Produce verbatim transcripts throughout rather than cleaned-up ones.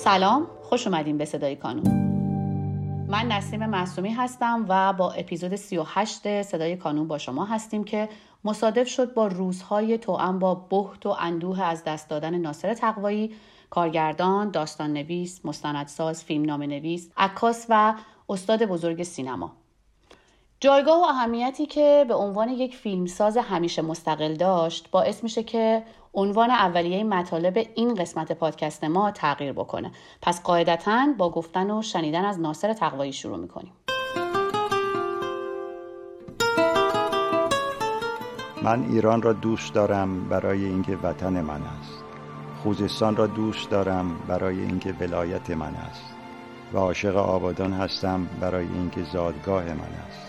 سلام، خوش اومدین به صدای کانون. من نسیم معصومی هستم و با اپیزود سی و هشت صدای کانون با شما هستیم که مصادف شد با روزهای توأم با بهت و اندوه از دست دادن ناصر تقوایی، کارگردان، داستان نویس، مستندساز، فیلمنامه نویس، عکاس و استاد بزرگ سینما. جایگاه و اهمیتی که به عنوان یک فیلمساز همیشه مستقل داشت باعث میشه که عنوان اولیه مطالب این قسمت پادکست ما تغییر بکنه. پس قاعدتاً با گفتن و شنیدن از ناصر تقوایی شروع میکنیم. من ایران را دوست دارم برای اینکه وطن من است. خوزستان را دوست دارم برای اینکه ولایت من است. و عاشق آبادان هستم برای اینکه زادگاه من است.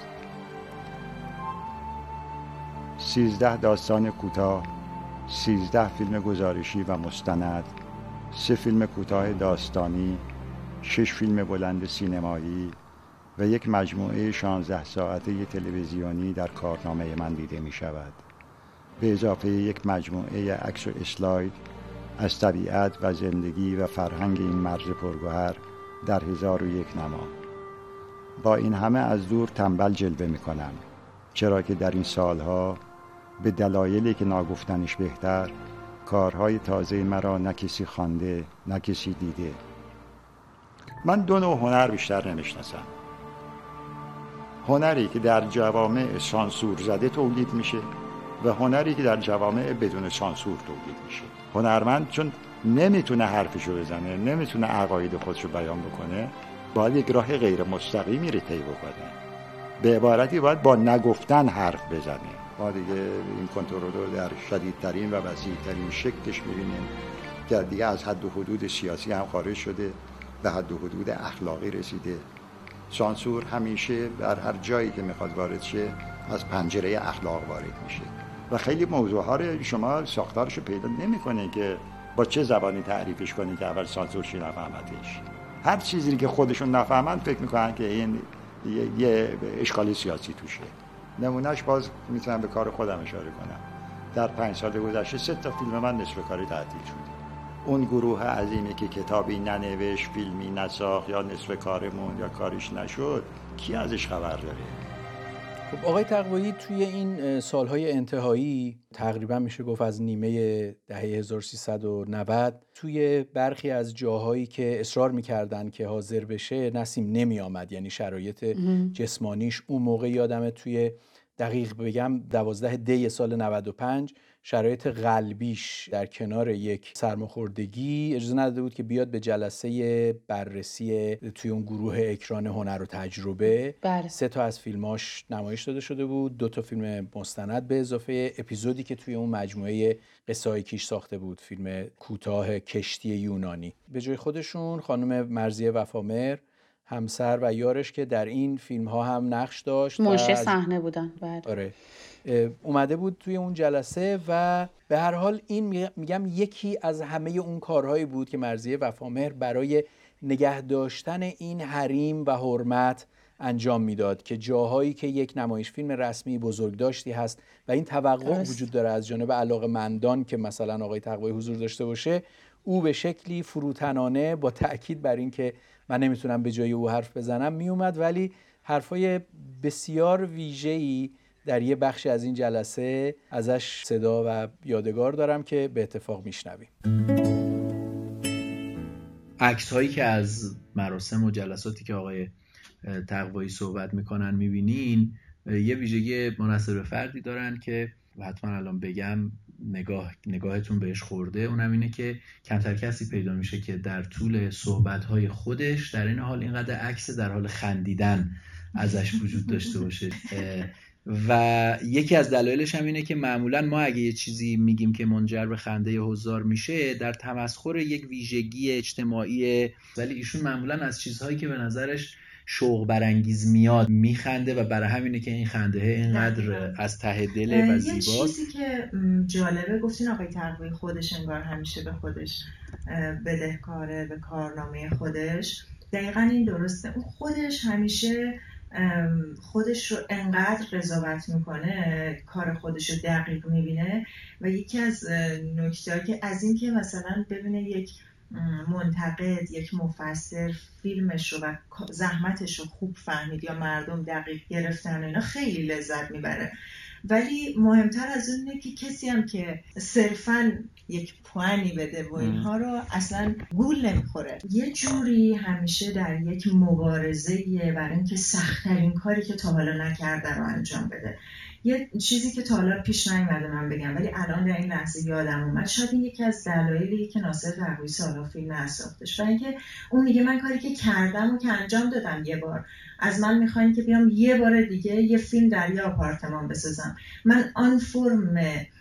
سیزده داستان کوتاه، سیزده فیلم گزارشی و مستند، سه فیلم کوتاه داستانی، شش فیلم بلند سینمایی و یک مجموعه شانزده ساعته تلویزیونی در کارنامه من دیده می شود. به اضافه یک مجموعه عکس و اسلاید از طبیعت و زندگی و فرهنگ این مرز پرگوهر در هزار و یک نما. با این همه از دور تنبل جلوه می کنم، چرا که در این سالها به دلایلی که ناگفتنش بهتر کارهای تازه مرا نه کسی خوانده نه کسی دیده. من دو نوع هنر بیشتر نمیشناسم. هنری که در جوامع سانسور زده تولید میشه و هنری که در جوامع بدون سانسور تولید میشه. هنرمند چون نمیتونه حرفشو بزنه، نمیتونه عقاید خودشو بیان بکنه، باید یک راه غیر مستقیمی رو طی بکنه. به عبارتی باید با نگفتن حرف بزنه. ما دیگه این کنترل رو در شدیدترین و وسیع‌ترین شکلش می‌بینیم که دیگه از حد و حدود سیاسی هم خارج شده، به حد و حدود اخلاقی رسیده. سانسور همیشه در هر جایی که میخواد وارد شه از پنجره اخلاق وارد میشه و خیلی موضوع‌ها رو شما ساختارش رو پیدا نمی‌کنه که با چه زبانی تعریفش کنی که اول سانسور شی نفهمتش. هر چیزی که خودشون نفهمن فکر میکنن که این یه, یه اشکال سیاسی توشه. نمونهش باز میتونم به کار خودم اشاره کنم. در پنج سال گذشته سه تا فیلم من نصف کاری تعطیل شد. اون گروه عظیمی که کتابی ننوشت، فیلمی نساخت یا نصف کارمون یا کارش نشد، کی ازش خبر داره؟ خب آقای تقوایی توی این سالهای انتهایی تقریبا میشه گفت از نیمه دهه هزار و سیصد و نود توی برخی از جاهایی که اصرار میکردن که حاضر بشه نسیم نمی آمد، یعنی شرایط جسمانیش اون موقع یادمه توی دقیق بگم دوازده دی سال نود و پنج شرایط قلبیش در کنار یک سرماخوردگی اجازه نداده بود که بیاد به جلسه بررسی توی اون گروه اکران هنر و تجربه. بله. سه تا از فیلماش نمایش داده شده بود، دو تا فیلم مستند به اضافه اپیزودی که توی اون مجموعه قصه‌های کیش ساخته بود، فیلم کوتاه کشتی یونانی. به جای خودشون خانم مرضیه وفامهر همسر و یارش که در این فیلم ها هم نقش داشت، منشی صحنه بودن. بعد آره اومده بود توی اون جلسه و به هر حال این میگم یکی از همه اون کارهایی بود که مرضیه وفامهر برای نگه داشتن این حریم و حرمت انجام میداد که جاهایی که یک نمایش فیلم رسمی بزرگداشتی هست و این توقع وجود داره از جانب علاقه‌مندان که مثلا آقای تقوایی حضور داشته باشه، او به شکلی فروتنانه با تأکید بر این که من نمیتونم به جای او حرف بزنم میومد، ولی حرفای بسیار ویژه‌ای در یه بخشی از این جلسه ازش صدا و یادگار دارم که به اتفاق میشنویم. عکس هایی که از مراسم و جلساتی که آقای تقوایی صحبت میکنن میبینین یه ویژگی منحصر به فردی دارن که حتما الان بگم نگاه نگاهتون بهش خورده. اونم اینه که کمتر کسی پیدا میشه که در طول صحبت‌های خودش در این حال اینقدر عکس در حال خندیدن ازش وجود داشته باشه. و یکی از دلایلش هم اینه که معمولا ما اگه یه چیزی میگیم که منجر به خنده هزار میشه در تمسخر یک ویژگی اجتماعی، ولی ایشون معمولا از چیزهایی که به نظرش شوق برانگیز میاد میخنده و برای همینه که این خنده اینقدر از ته دل و زیباست. یه چیزی که جالبه گفتین آقای تقوایی خودش انگار همیشه به خودش بدهکاره، به کارنامه خودش. دقیقاً این درسته. اون خودش همیشه خودش رو انقدر قضاوت میکنه، کار خودش رو دقیق میبینه و یکی از نکته‌ای که از این که مثلا ببینه یک منتقد، یک مفسر فیلمش رو و زحمتش رو خوب فهمید یا مردم دقیق گرفتن اینا خیلی لذت میبره. ولی مهمتر از اون اینه که کسی هم که صرفاً یک پوانی بده و اینها رو اصلا گول نمیخوره. یه جوری همیشه در یک مبارزه برای اینکه سخت‌ترین کاری که تا حالا نکرده رو انجام بده. یه چیزی که تا حالا پیش نیومده من بگم ولی الان در این لحظه یادم اومد، شاید این یکی از دلایلی که ناصر تقویی سالا فیلم نساختش، برای اینکه اون میگه من کاری که کردم و که انجام دادم یه بار، از من میخواین که بیام یه بار دیگه یه فیلم در یه آپارتمان بسازم. من آن فرم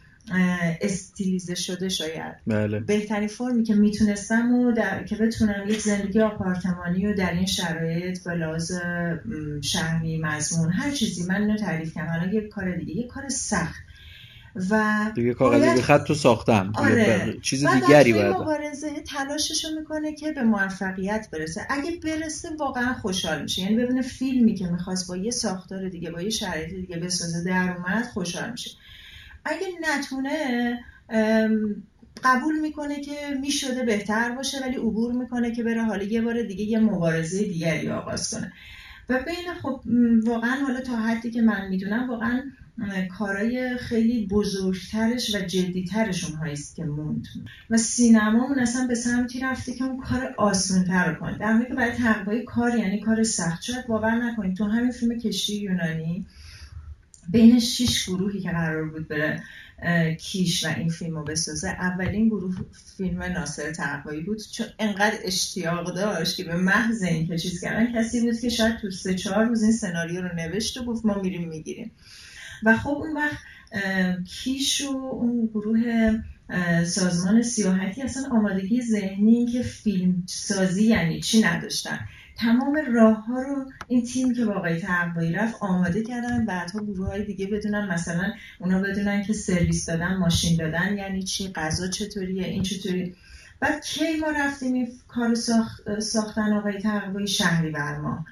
استیلیزه شده شاید بله. بهترین فرمی که میتونستم و در... که بتونم یک زندگی آپارتمانی و در این شرایط به لحاظ شهری مضمون هر چیزی من اینو تعریف کردم. حالا یک کار دیگه، یک کار سخت و دیگه کاغذی به خط تو ساختم. آره. چیز دیگری باید مبارزه تلاششو میکنه که به موفقیت برسه. اگه برسه واقعا خوشحال میشه، یعنی ببینه فیلمی که میخواست با یه ساختار دیگه با یه شرایط دیگه بسازه در اومد خوشحال میشه. اگه نتونه قبول میکنه که میشده بهتر باشه ولی عبور میکنه که بره حالا یه بار دیگه یه مبارزه دیگری آغاز کنه. و بین خب واقعا حالا تا حدی که من میدونم واقعا کارهای خیلی بزرگترش و جدیترش اونهاییست که موند و سینمامون اصلا به سمتی رفته که اون کار آسان‌تر رو کنه، در حالی که برای تقویه کار یعنی کار سخت. شاید باور نکنید تو همین فیلم کشتی یونانی بین شش گروهی که قرار بود بره کیش و این فیلم رو بسازه، اولین گروه فیلم ناصر تقویی بود، چون انقدر اشتیاق داشت که به محض این که چیز کردن کسی بود که شاید تو سه چهار روز این سناریو رو نوشت و گفت ما میریم میگیریم. و خب اون وقت کیش و اون گروه سازمان سیاحتی اصلا آمادگی ذهنی که فیلم سازی یعنی چی نداشتن. تمام راه ها رو این تیم که با آقای تقویی رفت آماده کردن، بعدها گروه های دیگه بدونن، مثلا اونا بدونن که سرویس دادن، ماشین دادن یعنی چی، غذا چطوریه، این چطوری. بعد کی ما رفتیم این کارو ساخت، ساختن آقای تقویی شهریور ماه.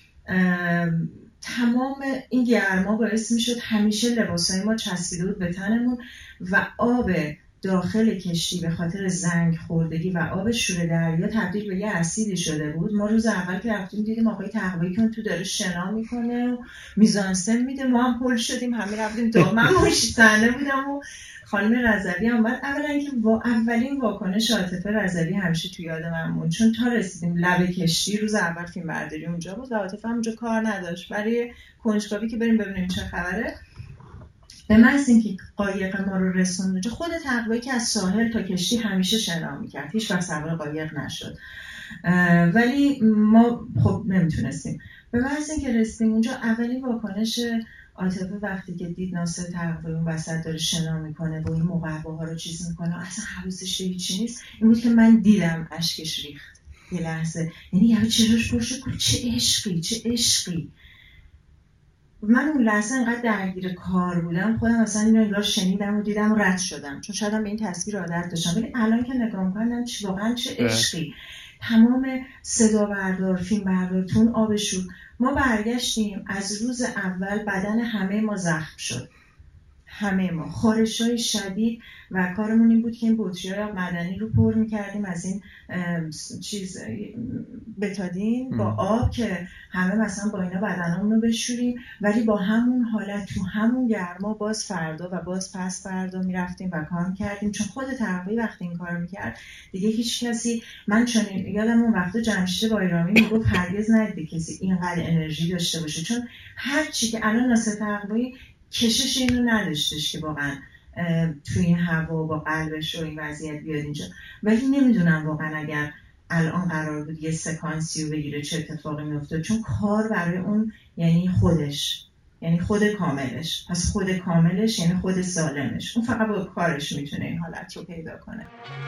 تمام این گرما باعث میشد همیشه لباسای ما چسبیده بود به تنمون و آب داخل کشتی به خاطر زنگ خوردگی و آب شور دریا تبدیل به یه اسیدی شده بود. ما روز اول که رفتیم دیدیم آقای تقویی که تو داره شنا میکنه و میزانسن میده، ما هم هول شدیم، همه رفتیم دام. من ماشی صحنه بودم و خانم رضوی هم بعد اولا اینکه وا اولین واکنش عاطفه رضوی همیشه تو یاد من موند، چون تا رسیدیم لب کشتی روز اول فیلم برداری اونجا بود و عاطفه هم اونجا کار نداشت برای کنجکاوی که بریم ببینیم چه خبره. به محض اینکه قایق ما رو رسوند اونجا، خود تقویی که از ساحل تا کشتی همیشه شنا میکرد، هیچ وقت سوار قایق نشد، ولی ما خب نمیتونستیم. به محض اینکه رسیدیم اونجا اولین واکنش عاطفه وقتی که دید ناصر تقویی اون وسط داره شنا میکنه و این مقواها رو چیز میکنه اصلا حواسش به هیچی نیست، این بود که من دیدم اشکش ریخت یه لحظه، یعنی یه چراش پرشه کنه چه عشقی چه عشقی. من اون لحظه انقدر درگیر کار بودم خودم اصلا اینو انگار شنیدم و دیدم و رد شدم، چون شاید هم به این تصویر عادت داشتم، ولی الان که نگاه میکنم چه واقعا چه عشقی. تمام صدا بردار، فیلم بردار، تون آبشون. ما برگشتیم از روز اول بدن همه ما زخم شد، همه ما خارش‌های شدید و کارمون این بود که این بطری‌های معدنی رو پر می‌کردیم از این چیز بتادین با آب که همه مثلا با اینا بدنمون رو بشوریم، ولی با همون حالت تو همون گرما باز فردا و باز پس فردا میرفتیم و کار می‌کردیم، چون خود تقویی وقتی این کار می‌کرد دیگه هیچ کسی، من چون یادم اون وقتا جمشید بایرامی میگفت هرگز ندیده کسی اینقدر انرژی داشته باشه، چون هر چی که الان ناصر تقویی کشش اینو نداشتش که واقعا توی این هوا با قلبش و این وضعیت بیاد اینجا، ولی نمیدونم واقعا اگر الان قرار بود یه سکانسی رو بگیره چه اتفاقی میفته، چون کار برای اون یعنی خودش، یعنی خود کاملش، پس خود کاملش یعنی خود سالمش، اون فقط با کارش میتونه این حالت رو پیدا کنه.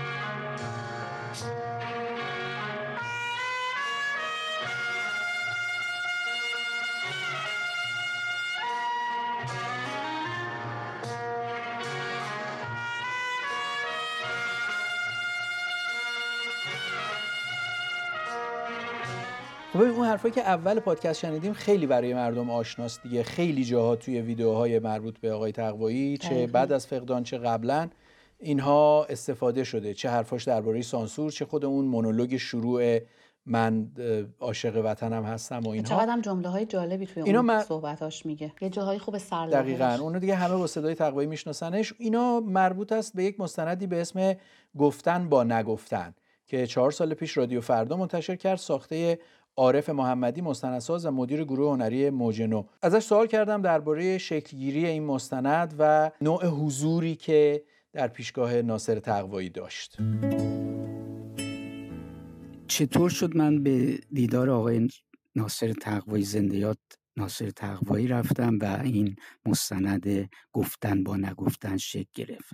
خب اون حرفایی که اول پادکست شنیدیم خیلی برای مردم آشناست دیگه، خیلی جاها توی ویدیوهای مربوط به آقای تقویی چه بعد از فقدان چه قبلا اینها استفاده شده، چه حرفاش درباره سانسور، چه خود اون مونولوگ شروع من عاشق وطنم هستم و اینها. چقدر هم جمله های جالبی توی اون من... صحبتاش میگه، یه جاهای خوب سر دقیقاً اونو دیگه همه با صدای تقوایی میشناسنش. اینا مربوط است به یک مستندی به اسم گفتن با نگفتن که چهار سال پیش رادیو فردا منتشر کرد، ساخته عارف محمدی، مستندساز و مدیر گروه هنری موج نو. ازش سوال کردم درباره شکلگیری این مستند و نوع حضوری که در پیشگاه ناصر تقوایی داشت. چطور شد من به دیدار آقای ناصر تقوایی، زنده یاد ناصر تقوایی رفتم و این مستند گفتن با نگفتن شکل گرفت؟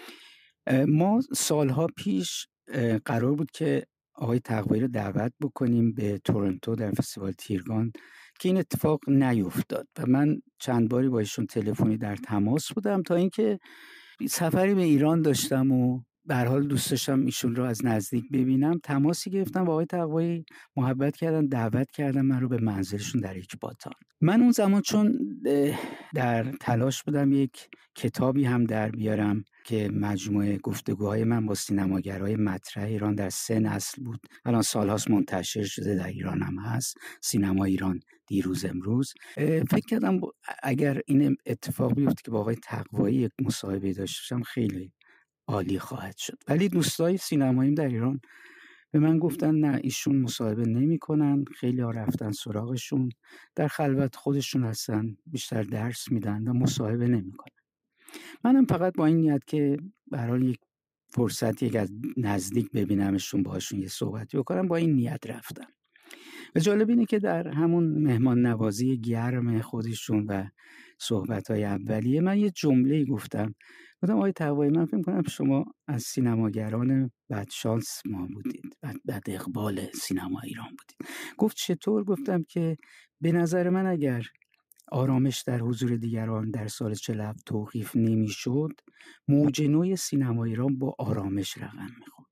ما سالها پیش قرار بود که آقای تقوایی رو دعوت بکنیم به تورنتو در فستیوال تیرگان که این اتفاق نیفتاد و من چند باری با ایشون تلفنی در تماس بودم تا اینکه سفری به ایران داشتم و به هر حال دوست داشتم ایشون رو از نزدیک ببینم. تماسی گرفتم با آقای تقوایی، محبت کردن، دعوت کردن من رو به منزلشون در اکباتان. من اون زمان چون در تلاش بودم یک کتابی هم در بیارم که مجموعه گفتگوهای من با سینماگرای مطرح ایران در سه نسل بود، الان سالهاست منتشر شده، در ایران هم هست، سینما ایران دیروز امروز. فکر کردم اگر این اتفاق بیفته که با آقای تقوایی یک مصاحبه داشته باشم خیلی عالی خواهد شد. ولی دوستای سینماییم در ایران به من گفتن نه، ایشون مصاحبه نمی کنن، خیلی ها رفتن سراغشون، در خلوت خودشون هستن، بیشتر درس میدن و مصاحبه نمی کنن. منم فقط با این نیت که به هر حال یک فرصت یک از نزدیک ببینمشون، باهاشون یه صحبتی بکنم، با این نیت رفتم. و جالب اینه که در همون مهمان نوازی گرم خودشون و صحبت‌های اولیه من یه جمله‌ای گفتم. گفتم آقای تقوایی، من فکر می‌کنم شما از سینماگران بدشانس ما بودید، بد, بد اقبال سینما ایران بودید. گفت چطور؟ گفتم که به نظر من اگر آرامش در حضور دیگران در سال چهل و هفت توقیف نمی‌شد، موج نوی سینما ایران با آرامش رقم می‌خورد.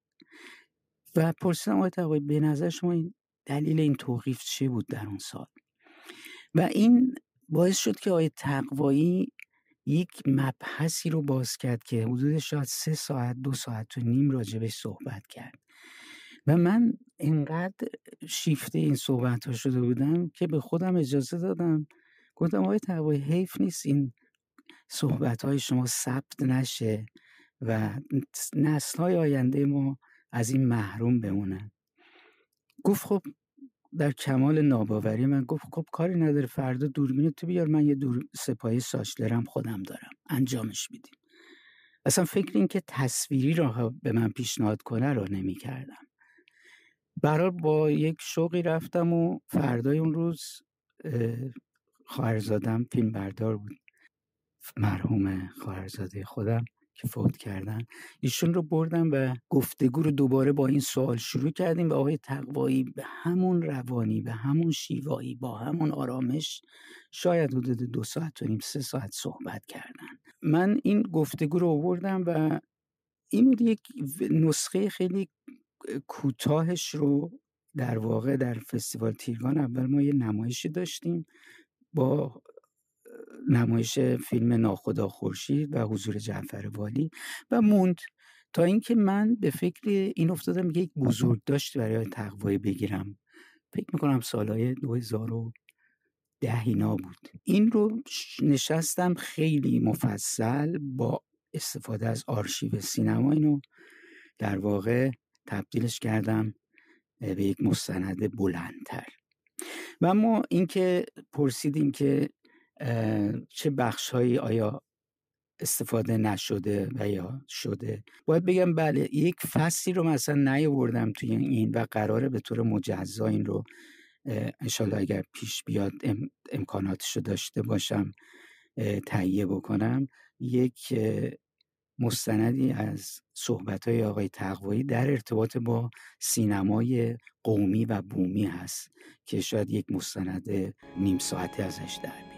و پرسیدم آقای تقوایی به نظر شما این دلیل این توقیف چی بود در اون سال؟ و این باعث شد که آقای تقوایی یک مبحثی رو باز کرد که حدود شاید سه ساعت دو ساعت و نیم راجبش صحبت کرد و من اینقدر شیفته این صحبت ها شده بودم که به خودم اجازه دادم، گفتم آقای تقوایی حیف نیست این صحبت های شما ثبت نشه و نسل های آینده ما از این محروم بمونن. گفت خب در کمال ناباوری من گفت خب کاری نداره، فردا دوربین تو بیار، من یه دور سپاهی ساشلرم خودم دارم، انجامش میدیم. اصلا فکر این که تصویری را به من پیشنهاد کنه رو نمی کردم. برای با یک شوقی رفتم و فردای اون روز خواهرزادم فیلم بردار بود، مرحوم خواهرزاده خودم که فوت کردن، ایشون رو بردم و گفتگو رو دوباره با این سوال شروع کردیم و آقای تقوایی به همون روانی، به همون شیوایی، با همون آرامش شاید حدود دو ساعت و نیم سه ساعت صحبت کردن. من این گفتگو رو آوردم و این یک نسخه خیلی کوتاهش رو در واقع در فستیوال تیرگان اول ما یه نمایشی داشتیم با نمایش فیلم ناخدا خورشید و حضور جعفر والی و موند تا اینکه من به فکر این افتادم که یک بزرگ داشت برای تقوایی بگیرم. فکر میکنم سالهای دو هزار و ده اینا بود. این رو نشستم خیلی مفصل با استفاده از آرشیو سینما اینو در واقع تبدیلش کردم به یک مستند بلندتر. و ما این که پرسیدیم که چه بخش‌هایی آیا استفاده نشده و یا شده، باید بگم بله، یک فصلی رو مثلا نیاوردم توی این و قراره به طور مجزا این رو انشالله اگر پیش بیاد ام، امکاناتش رو داشته باشم تهیه بکنم. یک مستندی از صحبت‌های آقای تقوایی در ارتباط با سینمای قومی و بومی هست که شاید یک مستند نیم ساعته ازش در بیاد.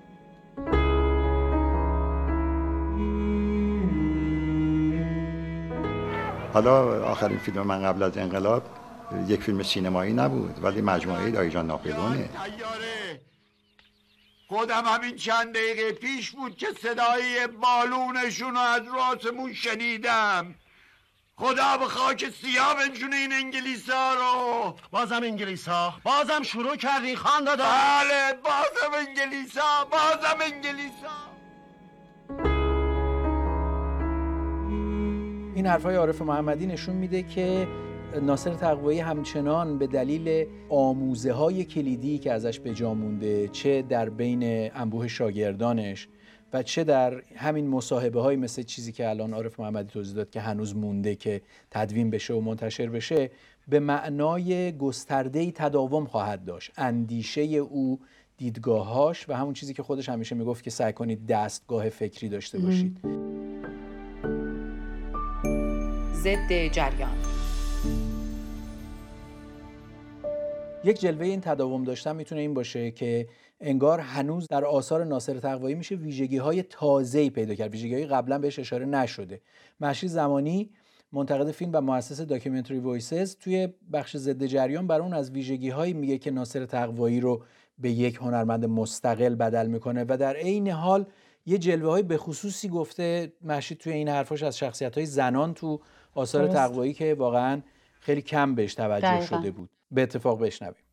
حالا آخرین فیلم من قبل از انقلاب یک فیلم سینمایی نبود ولی مجموعه دایی جان ناپلونه. خودم همین چند دقیقه پیش بود که صدای بالونشون رو از رو آسمون شنیدم. خدا به خاک سیاه بنشونه این انگلیس ها رو. بازم انگلیس ها بازم شروع کردین خان دادا؟ بله بازم انگلیس ها بازم انگلیس ها. این حرفای عارف محمدی نشون میده که ناصر تقوایی همچنان به دلیل آموزه های کلیدی که ازش به جا مونده، چه در بین انبوه شاگردانش و چه در همین مصاحبه های مثل چیزی که الان عارف محمدی توضیح داد که هنوز مونده که تدوین بشه و منتشر بشه، به معنای گسترده‌ای تداوم خواهد داشت. اندیشه او، دیدگاهاش و همون چیزی که خودش همیشه میگفت که سعی کنید دستگاه فکری داشته باشید. ضد جریان. یک جلوه این تداوم داشتن میتونه این باشه که انگار هنوز در آثار ناصر تقوایی میشه ویژگی‌های تازه‌ای پیدا کرد، ویژگی‌های قبلا بهش اشاره نشده. مهشید زمانی، منتقد فیلم و مؤسس داکیومنتری وایسز، توی بخش ضد جریان بر اون از ویژگی‌هایی میگه که ناصر تقوایی رو به یک هنرمند مستقل بدل میکنه و در عین حال یه جلوه‌های به خصوصی گفته مهشید توی این حرفاش از شخصیت‌های زنان تو آثار تقوایی که واقعاً خیلی کم بهش توجه دقیقا. شده بود. به اتفاق بشنویم.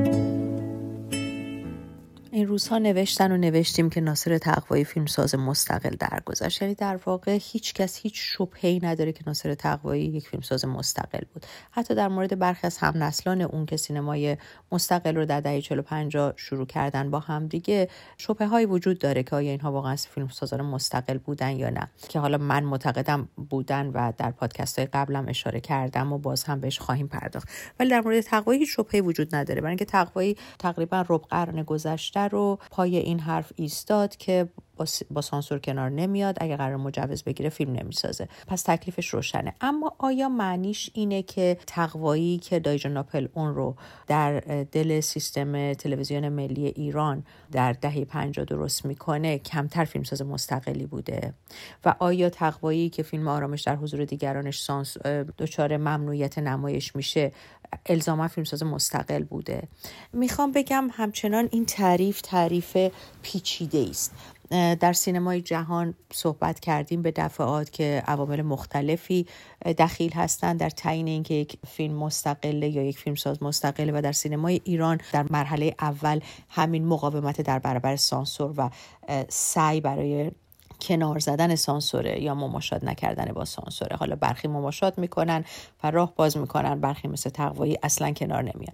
این روزها نوشتن و نوشتیم که ناصر تقوایی فیلمساز مستقل درگذشت. یعنی در واقع هیچ کس هیچ شبهه‌ای نداره که ناصر تقوایی یک فیلمساز مستقل بود. حتی در مورد برخی از هم نسلان اون که سینمای مستقل رو در دهه چهل و پنجاه شروع کردن با هم دیگه، شبهه‌هایی وجود داره که آیا اینها واقعا فیلمسازان مستقل بودن یا نه، که حالا من معتقدم بودن و در پادکست‌های قبلم اشاره کردم و باز هم بهش خواهیم پرداخت. ولی در مورد تقوایی هیچ شبهه‌ای وجود نداره، برای اینکه تقوایی تقریبا ربع قرن گذشته رو پای این حرف ایستاد که با, با سانسور کنار نمیاد، اگه قرار مجوز بگیره فیلم نمیسازه. پس تکلیفش روشنه. اما آیا معنیش اینه که تقوایی که دایجان ناپل اون رو در دل سیستم تلویزیون ملی ایران در دهه پنجاه درست میکنه کمتر فیلمساز مستقلی بوده؟ و آیا تقوایی که فیلم آرامش در حضور دیگرانش سانس دچار ممنوعیت نمایش میشه الزاما فیلمساز مستقل بوده؟ میخوام بگم همچنان این تعریف تعریف پیچیده است. در سینمای جهان صحبت کردیم به دفعات که عوامل مختلفی دخیل هستند در تعیین اینکه یک فیلم مستقله یا یک فیلمساز مستقله، و در سینمای ایران در مرحله اول همین مقاومت در برابر سانسور و سعی برای کنار زدن سانسوره یا مماشات نکردن با سانسوره. حالا برخی مماشات میکنن و راه باز میکنن، برخی مثل تقوایی اصلا کنار نمیان.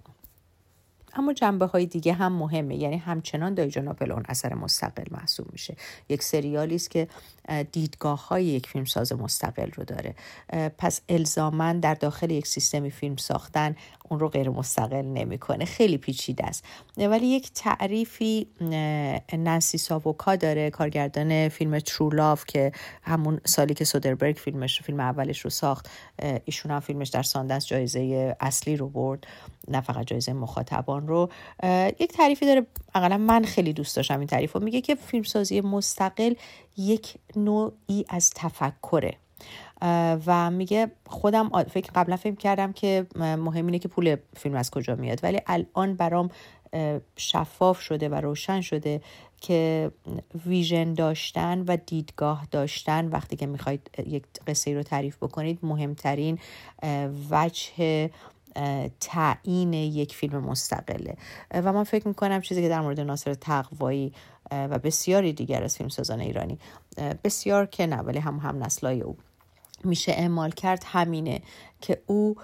اما جنبه های دیگه هم مهمه. یعنی همچنان دایجان ناپل اون اثر مستقل محسوب میشه. یک سریالی است که دیدگاه های یک فیلمساز مستقل رو داره. پس الزاماً در داخل یک سیستمی فیلم ساختن اون رو غیر مستقل نمیکنه. خیلی پیچیده است. ولی یک تعریفی نانسی ساووکا داره، کارگردان فیلم ترو لاف که همون سالی که سودربرگ فیلمش فیلم اولش رو ساخت، ایشون هم فیلمش در ساندنس جایزه اصلی رو برد، نه فقط جایزه مخاطبان رو. یک تعریفی داره، حداقل من خیلی دوست داشتم این تعریفو. میگه که فیلمسازی مستقل یک نوعی از تفکره و میگه خودم فکر قبلا فکر کردم که مهم اینه که پول فیلم از کجا میاد، ولی الان برام شفاف شده و روشن شده که ویژن داشتن و دیدگاه داشتن وقتی که میخواید یک قصه رو تعریف بکنید مهمترین وجه تعیین یک فیلم مستقله. و من فکر میکنم چیزی که در مورد ناصر تقوایی و بسیاری دیگر از فیلمسازان ایرانی، بسیار که نه ولی هم هم نسلای او میشه اعمال کرد، همینه که او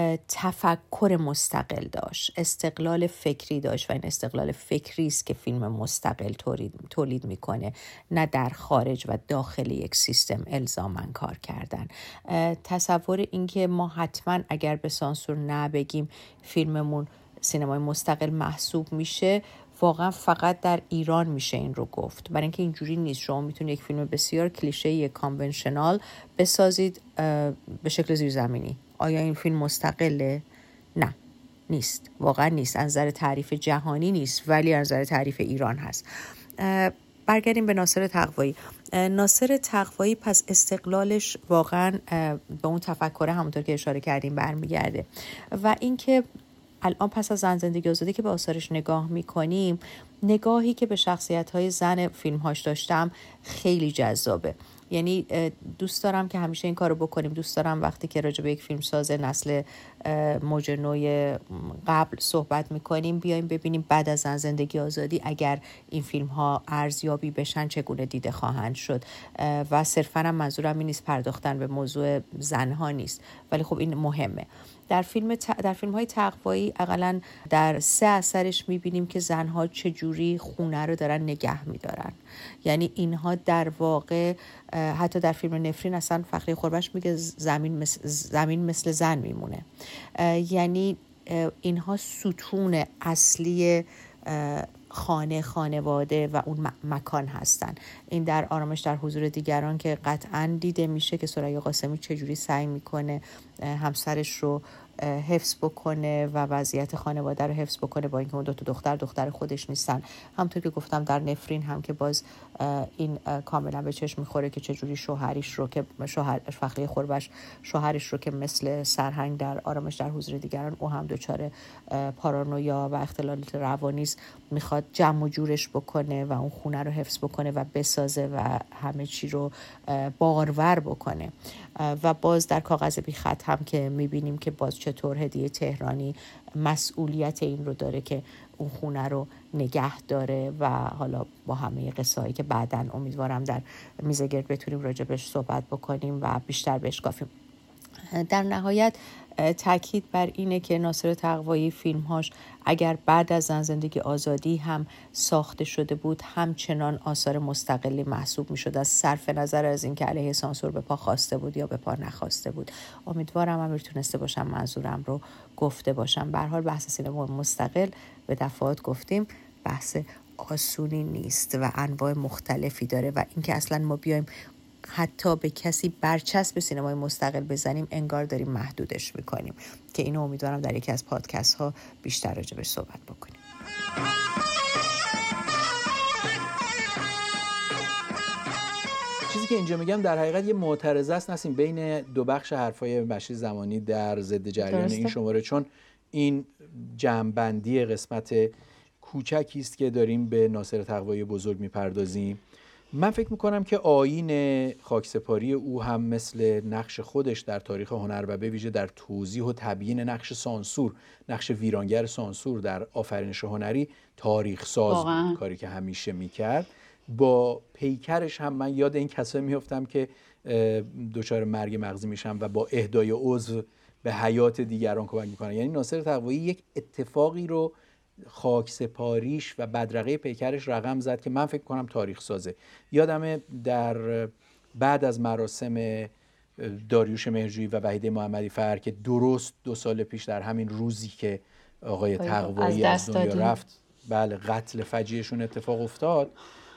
تفکر مستقل داشت، استقلال فکری داشت و این استقلال فکری است که فیلم مستقل تولید تولید میکنه، نه در خارج و داخل یک سیستم الزاماً کار کردن. تصور این که ما حتما اگر به سانسور نبگیم فیلممون سینمای مستقل محسوب میشه، واقعا فقط در ایران میشه این رو گفت، برای اینکه اینجوری نیست. شما میتونید یک فیلم بسیار کلیشه، یک کانونشنال بسازید به شکل زیرزمینی. آیا این فیلم مستقله؟ نه، نیست، واقعا نیست. از نظر تعریف جهانی نیست، ولی از نظر تعریف ایران هست. برگردیم به ناصر تقوایی. ناصر تقوایی پس استقلالش واقعا به اون تفکر همونطور که اشاره کردیم برمیگرده و اینکه الان پس از زن زندگی آزادی که به آثارش نگاه میکنیم، نگاهی که به شخصیت‌های زن فیلم‌هاش داشتم خیلی جذابه. یعنی دوست دارم که همیشه این کارو بکنیم. دوست دارم وقتی که راجع به یک فیلمساز نسل موج نوی قبل صحبت میکنیم بیایم ببینیم بعد از زن زندگی آزادی اگر این فیلم ها ارزیابی بشن چگونه دیده خواهند شد. و صرفاً هم منظورم این نیست پرداختن به موضوع زنها نیست، ولی خب این مهمه. در فیلم ت... در فیلم های تقوایی اقلاً در سه اثرش میبینیم که زنها چجوری خونه رو دارن نگه میدارن. یعنی اینها در واقع حتی در فیلم نفرین اصلا فخری خوربش میگه زمین مثل, زمین مثل زن میمونه. یعنی اینها ستون اصلی خانه، خانواده و اون مکان هستن. این در آرامش در حضور دیگران که قطعاً دیده میشه که ثریا قاسمی چجوری سعی میکنه همسرش رو حفظ بکنه و وضعیت خانواده رو حفظ بکنه با اینکه اون دو تا دختر دختر خودش نیستن. همونطور که گفتم در نفرین هم که باز این کاملا به چشم میخوره که چجوری شوهریش رو که شوهر فخری خوربش شوهرش رو که مثل سرهنگ در آرامش در حضور دیگران او هم دچار پارانویا و اختلالات روانی است، میخواد جمع و جورش بکنه و اون خونه رو حفظ بکنه و بسازه و همه چی رو بارور بکنه. و باز در کاغذ بی خط هم که میبینیم که باز چطور هدیه تهرانی مسئولیت این رو داره که اون خونه رو نگه داره و حالا با همه قصه‌هایی که بعداً امیدوارم در میزگرد بتونیم راجبش صحبت بکنیم و بیشتر بشکافیم. در نهایت تاکید بر اینه که ناصر تقوایی فیلمهاش اگر بعد از زن زندگی آزادی هم ساخته شده بود همچنان آثار مستقلی محسوب می شد، از صرف نظر از اینکه علیه سانسور به پا خواسته بود یا به پا نخواسته بود. امیدوارم هم تونسته باشم منظورم رو گفته باشم. به هر حال بحث سینما مستقل به دفعات گفتیم بحث آسونی نیست و انواع مختلفی داره و اینکه اصلا ما بیایم حتی به کسی برچسب سینمای مستقل بزنیم انگار داریم محدودش میکنیم، که اینو امیدوارم در یکی از پادکست ها بیشتر راجبش صحبت بکنیم. چیزی که اینجا میگم در حقیقت یه معترضه است نسیم بین دو بخش حرفای بشیر زمانی در ضد جریان درسته. این شماره، چون این جمع‌بندی قسمت کوچکی است که داریم به ناصر تقوایی بزرگ میپردازیم. من فکر میکنم که آیین خاکسپاری او هم مثل نقش خودش در تاریخ هنر و به ویژه در توضیح و تبیین نقش سانسور، نقش ویرانگر سانسور در آفرینش هنری تاریخ ساز بود، کاری که همیشه میکرد. با پیکرش هم من یاد این کسایی میافتم که دچار مرگ مغزی میشن و با اهدای عضو به حیات دیگران کمک میکنن. یعنی ناصر تقوایی یک اتفاقی رو خاک سپاریش و بدرقه پیکرش رقم زد که من فکر کنم تاریخ سازه. یادمه در بعد از مراسم داریوش مهرجویی و وحیده محمدی فر که درست دو سال پیش در همین روزی که آقای تقوایی از, از دنیا دادیم. رفت، بله، قتل فجیعشون اتفاق افتاد،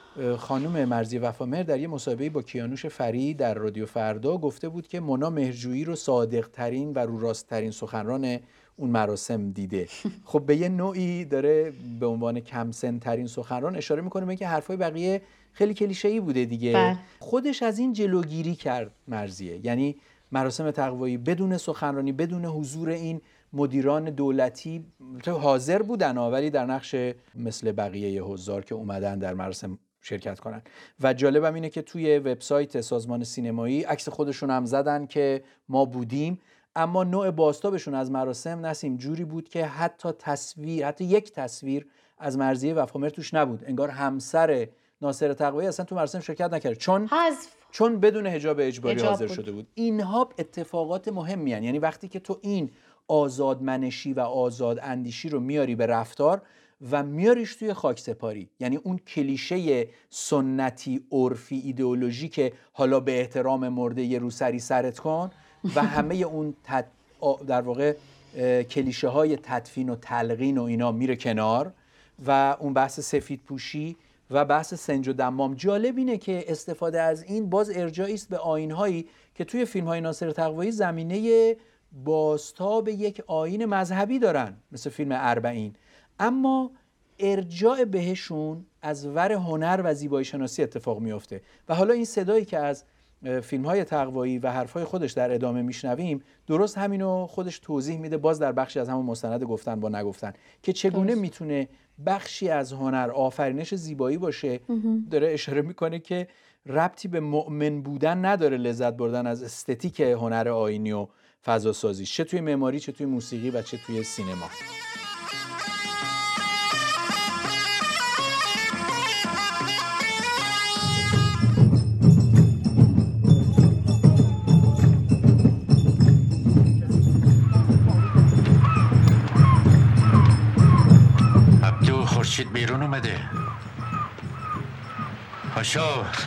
خانم مرضیه وفامهر در یه مصاحبه‌ای با کیانوش فری در رادیو فردا گفته بود که مونا مهرجویی رو صادق ترین و رو راست ترین سخنران اون مراسم دیده. خب به یه نوعی داره به عنوان کم سن ترین سخنران اشاره میکنه به اینکه حرفای بقیه خیلی کلیشه‌ای بوده دیگه. بله. خودش از این جلوگیری کرد مرضیه، یعنی مراسم تقوایی بدون سخنرانی، بدون حضور این مدیران دولتی حاضر بودن، ولی در نقش مثل بقیه حضار که اومدن در مراسم شرکت کنن. و جالبم اینه که توی وبسایت سازمان سینمایی عکس خودشون هم زدن که ما بودیم، اما نوع بازتابشون از مراسم نسیم جوری بود که حتی تصویر، حتی یک تصویر از مرضیه وفامهر توش نبود. انگار همسر ناصر تقوایی اصلا تو مراسم شرکت نکرد، چون حذف چون بدون حجاب اجباری حاضر شده بود. اینها اتفاقات مهمی هستند. یعنی وقتی که تو این آزادمنشی و آزاد اندیشی رو میاری به رفتار و میاریش توی خاک سپاری، یعنی اون کلیشه سنتی عرفی ایدئولوژی که حالا به احترام مرده یه روسری سرت کن و همه اون تد... در واقع کلیشه های تدفین و تلقین و اینا میره کنار و اون بحث سفید پوشی و بحث سنج و دمام. جالب اینه که استفاده از این باز ارجاعی است به آیین‌هایی که توی فیلم‌های ناصر تقوایی زمینه بازتاب یک آیین مذهبی دارن، مثل فیلم اربعین، اما ارجاع بهشون از ور هنر و زیبایی شناسی اتفاق میفته. و حالا این صدایی که از فیلم های تقوایی و حرف های خودش در ادامه میشنویم، درست همینو خودش توضیح میده باز در بخشی از همون مستند گفتن با نگفتن، که چگونه میتونه بخشی از هنر آفرینش زیبایی باشه. داره اشاره میکنه که ربطی به مؤمن بودن نداره لذت بردن از استتیک هنر آیینی و فضا سازی، چه توی معماری، چه توی موسیقی و چه توی سینما. عبدو خورشید بیرون اومده. پاشو.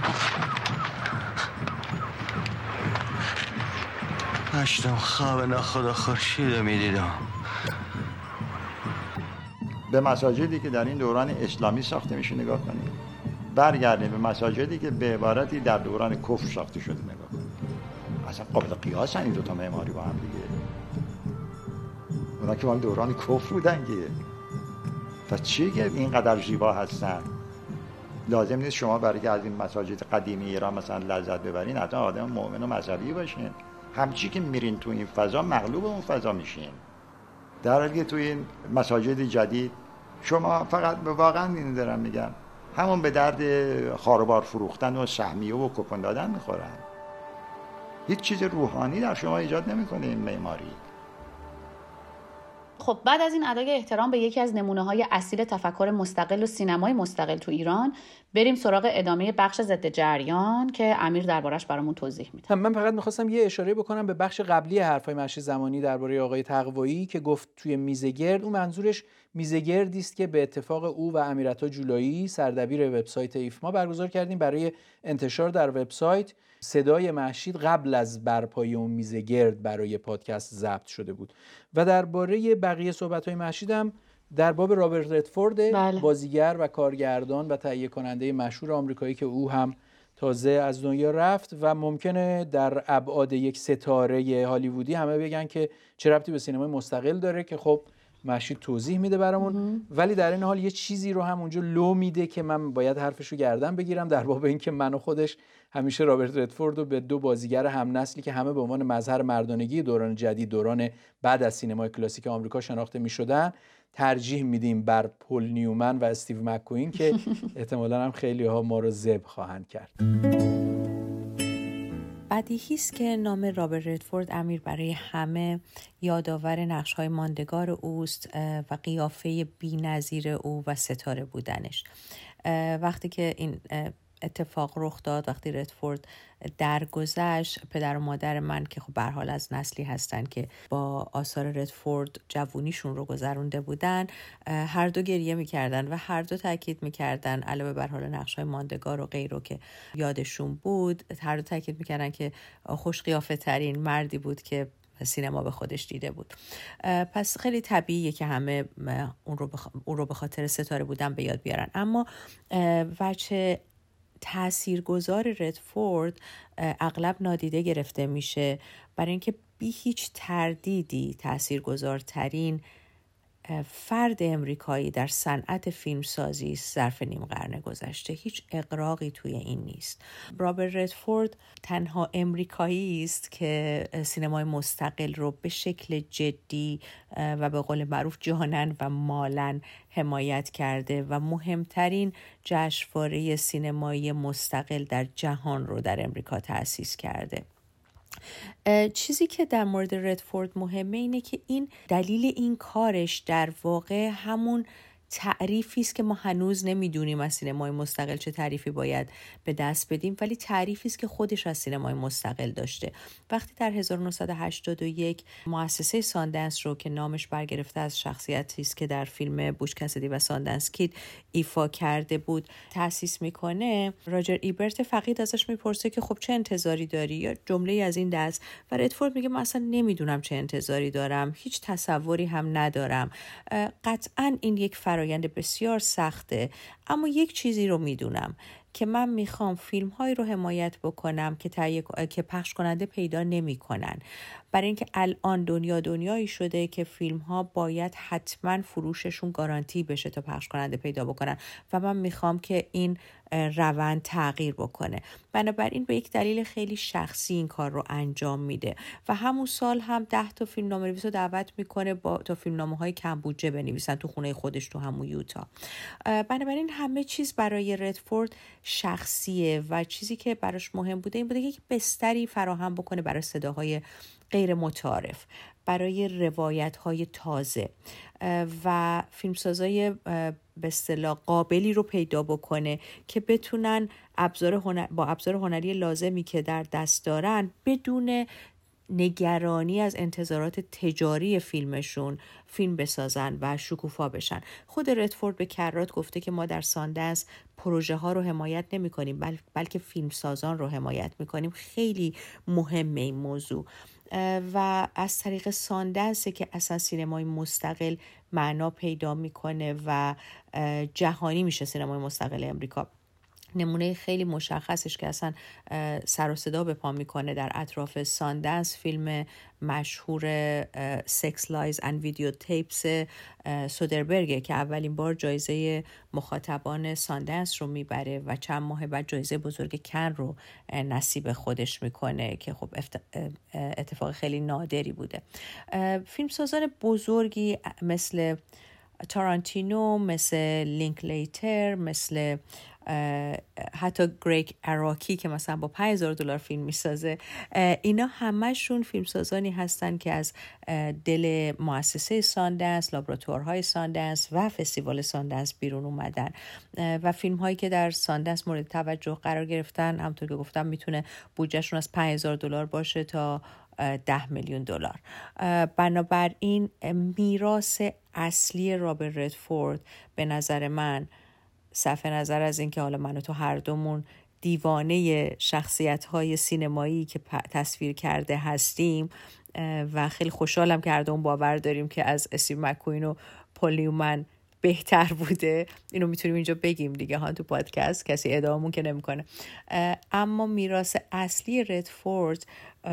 داشتم خواب ناخدا خورشید میدیدم. به مساجدی که در این دوران اسلامی ساخته میشه نگاه کنید، برگردیم به مساجدی که به عبارتی در دوران کفر ساخته شده نگاه کنید. اصلا قابل قیاس این دو تا معماری با هم دیگه. اونا که مال دوران کفر بودن که پس چی که اینقدر زیبا هستن؟ لازم نیست شما برای که از این مساجد قدیمی ایران مثلا لذت ببرین حتی آدم مؤمن و مذهبی باشین، همچی که میرین تو این فضا مغلوب اون فضا میشین. در حالی که تو این مساجد جدید شما فقط واقعا این دارم میگم همون به درد خاروبار فروختن و سهمیه و کوپن دادن میخورن. هیچ چیز روحانی در شما ایجاد نمیکنه این معماری. خب بعد از این ادای احترام به یکی از نمونه‌های اصیل تفکر مستقل و سینمای مستقل تو ایران، بریم سراغ ادامه بخش ضد جریان که امیر دربارش برامون توضیح میده. من فقط می‌خواستم یه اشاره بکنم به بخش قبلی حرفای مهشید زمانی درباره آقای تقوایی که گفت توی میزگرد. اون منظورش میزگردی است که به اتفاق او و امیرعطا جولایی سردبیر وبسایت ایفما برگزار کردیم برای انتشار در وبسایت. صدای مهشید قبل از برپایی اون میزگرد برای پادکست ضبط شده بود. و درباره بقیه صحبت‌های مهشید هم در باب رابرت ردفورد، بله. بازیگر و کارگردان و تهیه کننده مشهور آمریکایی که او هم تازه از دنیا رفت و ممکنه در ابعاد یک ستاره هالیوودی همه بگن که چه ربطی به سینمای مستقل داره، که خب مهشید توضیح میده برامون، ولی در این حال یه چیزی رو هم اونجا لو میده که من باید حرفش رو گردن بگیرم در باب این که من و خودش همیشه رابرت ردفورد رو به دو بازیگر هم نسلی که همه به عنوان مظهر مردانگی دوران جدید، دوران بعد از سینمای کلاسیک آمریکا شناخته میشدن، ترجیح میدیم بر پل نیومن و استیو مک‌کوین که احتمالاً هم خیلی ها ما رو ذبح خواهند کرد. بدیهی است که نام رابرت ردفورد امیر برای همه یادآور نقش‌های ماندگار اوست و قیافه بی‌نظیر او و ستاره بودنش. وقتی که این اتفاق رخ داد، وقتی ردفورد درگذشت، پدر و مادر من که خب به هر حال از نسلی هستن که با آثار ردفورد جوونیشون رو گذرونده بودن، هر دو گریه میکردن و هر دو تاکید میکردن علاوه بر حال نقش‌های ماندگار و غیره که یادشون بود، هر دو تاکید میکردن که خوش قیافه ترین مردی بود که سینما به خودش دیده بود. پس خیلی طبیعیه که همه اون رو بخ... اون رو به خاطر ستاره بودن به یاد بیارن. اما وجه تاثیرگذار ردفورد اغلب نادیده گرفته میشه، برای اینکه بی هیچ تردیدی تاثیرگذارترین فرد امریکایی در صنعت فیلمسازی ظرف نیم قرن گذشته. هیچ اغراقی توی این نیست. رابرت ردفورد تنها امریکایی است که سینمای مستقل رو به شکل جدی و به قول معروف جانن و مالن حمایت کرده و مهمترین جشنواره سینمایی مستقل در جهان رو در امریکا تأسیس کرده. چیزی که در مورد ردفورد مهمه اینه که این دلیل این کارش در واقع همون تعریفی است که ما هنوز نمیدونیم از سینمای مستقل چه تعریفی باید به دست بدیم، ولی تعریفی است که خودش از سینمای مستقل داشته. وقتی در هزار و نهصد و هشتاد و یک مؤسسه ساندنس رو که نامش برگرفته از شخصیتی است که در فیلم بوش کسدی و ساندنس کید ایفا کرده بود تأسیس میکنه، راجر ایبرت فقید ازش میپرسه که خب چه انتظاری داری، یا جمله از این دست، و ردفورد میگه من اصلا نمیدونم چه انتظاری دارم، هیچ تصوری هم ندارم. قطعاً این یک فرایند بسیار سخته، اما یک چیزی رو میدونم که من میخوام فیلم هایی رو حمایت بکنم که تایید که پخش کننده پیدا نمی کنن. برای اینکه الان دنیا دنیایی شده که فیلم ها باید حتما فروششون گارانتی بشه تا پخش کننده پیدا بکنن و من میخوام که این روند تغییر بکنه. بنابراین به یک دلیل خیلی شخصی این کار رو انجام میده و همون سال هم ده تا فیلمنامه نویس رو دعوت میکنه با تا فیلمنامه های کم بودجه بنویسن تو خونه خودش تو همون یوتا. بنابراین همه چیز برای ردفورد شخصیه و چیزی که براش مهم بوده این بوده که یک بستری فراهم بکنه برای صداهای غیر متعارف، برای روایت‌های تازه و فیلمسازای به اصطلاح قابلی رو پیدا بکنه که بتونن ابزار هنر... با ابزار هنری لازمی که در دست دارن بدون نگرانی از انتظارات تجاری فیلمشون فیلم بسازن و شکوفا بشن. خود ردفورد به کرات گفته که ما در ساندنس پروژه ها رو حمایت نمی کنیم بل... بلکه فیلمسازان رو حمایت می کنیم. خیلی مهمه این موضوع و از طریق ساندنس که اصلا سینمای مستقل معنا پیدا میکنه و جهانی میشه سینمای مستقل امریکا. نمونه خیلی مشخصش که اصلا سر و صدا به پا میکنه در اطراف ساندنس فیلم مشهور سکس لایز اند ویدیو تیپس سودربرگ که اولین بار جایزه مخاطبان ساندنس رو میبره و چند ماه بعد جایزه بزرگ کن رو نصیب خودش میکنه که خب اتفاق خیلی نادری بوده. فیلمسازان بزرگی مثل تارانتینو، مثل لینکلیتر، مثل حتی گریگ اراکی که مثلا با پنج هزار دلار فیلم میسازه، اینا همشون فیلمسازانی هستن که از دل مؤسسه ساندنس، لابراتوارهای ساندنس و فستیوال ساندنس بیرون اومدن و فیلم هایی که در ساندنس مورد توجه قرار گرفتن همونطور که گفتم میتونه بودجهشون از پنج هزار دلار باشه تا ده میلیون دلار. بنابراین میراث اصلی رابرت ردفورد به نظر من صرف نظر از این که حالا من و تو هر دومون دیوانه شخصیت‌های سینمایی که تصویر کرده هستیم و خیلی خوشحالم که هر دومون باور داریم که از استیو مک‌کوین و پل نیومن بهتر بوده. اینو میتونیم اینجا بگیم دیگه ها تو پادکست، کسی ادعامون که نمیکنه. اما میراث اصلی ردفورد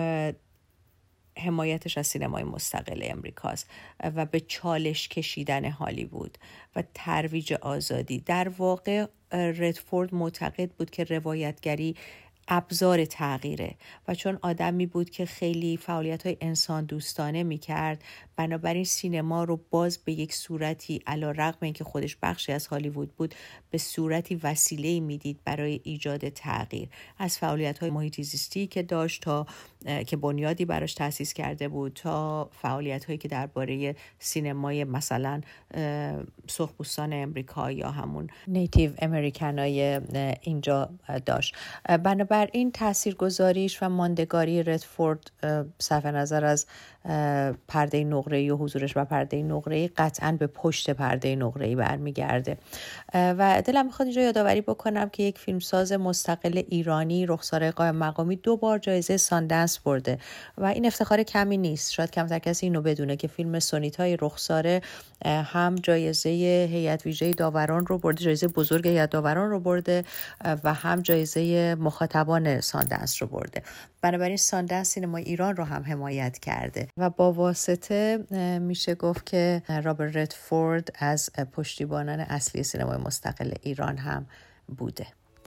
حمایتش از سینمای مستقل امریکاست و به چالش کشیدن هالیوود و ترویج آزادی. در واقع ردفورد معتقد بود که روایتگری ابزار تغییره و چون آدمی بود که خیلی فعالیت‌های انسان دوستانه می‌کرد، بنابراین سینما رو باز به یک صورتی علی رغم اینکه خودش بخشی از هالیوود بود به صورتی وسیله‌ای میدید برای ایجاد تغییر، از فعالیت‌های محیط زیستی که داشت تا که بنیادی براش تأسیس کرده بود تا فعالیت‌هایی که درباره سینمای مثلا سرخپوستان امریکا یا همون نیتیو امریکنای اینجا داشت. بنابراین تاثیرگذاریش و ماندگاری ردفورد صرف نظر از پرده نقره‌ای و حضورش و پرده نقره‌ای قطعاً به پشت پرده نقره‌ای برمیگرده و دلم میخواد اینجا یادآوری بکنم که یک فیلمساز مستقل ایرانی رخسار قائم مقامی دو بار جایزه ساندنس برده و این افتخار کمی نیست. شاید کمتر کسی اینو بدونه که فیلم سونیتای رخساره هم جایزه هیئت ویژه داوران رو برده، جایزه بزرگ هیئت داوران رو برده و هم جایزه مخاطبان ساندنس رو برده. بنابراین ساندنس سینمای ایران رو هم حمایت کرده و با واسطه میشه گفت که رابرت ردفورد از پشتیبانان اصلی سینمای مستقل ایران هم بوده.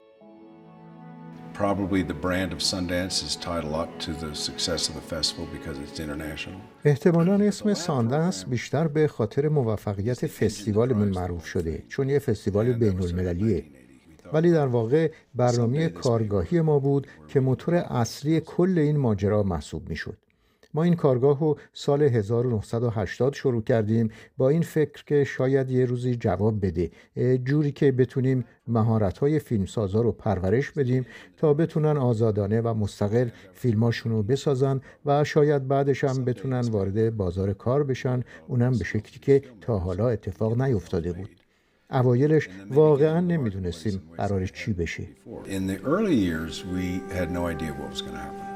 Probably the brand of Sundance is tied a lot to the success of the festival because it's international. احتمالاً اسم ساندنس بیشتر به خاطر موفقیت فستیوالمون معروف شده چون یه فستیوال بین‌المللیه. ولی در واقع برنامه کارگاهی ما بود که موتور اصلی کل این ماجرا محسوب میشد. ما این کارگاه رو سال هزار و نهصد و هشتاد شروع کردیم با این فکر که شاید یه روزی جواب بده، جوری که بتونیم مهارت‌های فیلمسازا رو پرورش بدیم تا بتونن آزادانه و مستقل فیلماشون رو بسازن و شاید بعدش هم بتونن وارد بازار کار بشن، اونم به شکلی که تا حالا اتفاق نیفتاده بود. اوایلش واقعا نمیدونستیم قرارش چی بشه. In the early years we had no idea what was going to happen.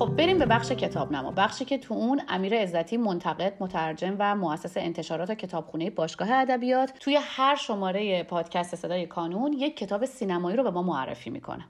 خب بریم به بخش کتاب نما، بخشی که تو اون امیر عزتی منتقد، مترجم و مؤسس انتشارات کتابخونه باشگاه ادبیات توی هر شماره پادکست صدای کانون یک کتاب سینمایی رو به ما معرفی میکنه.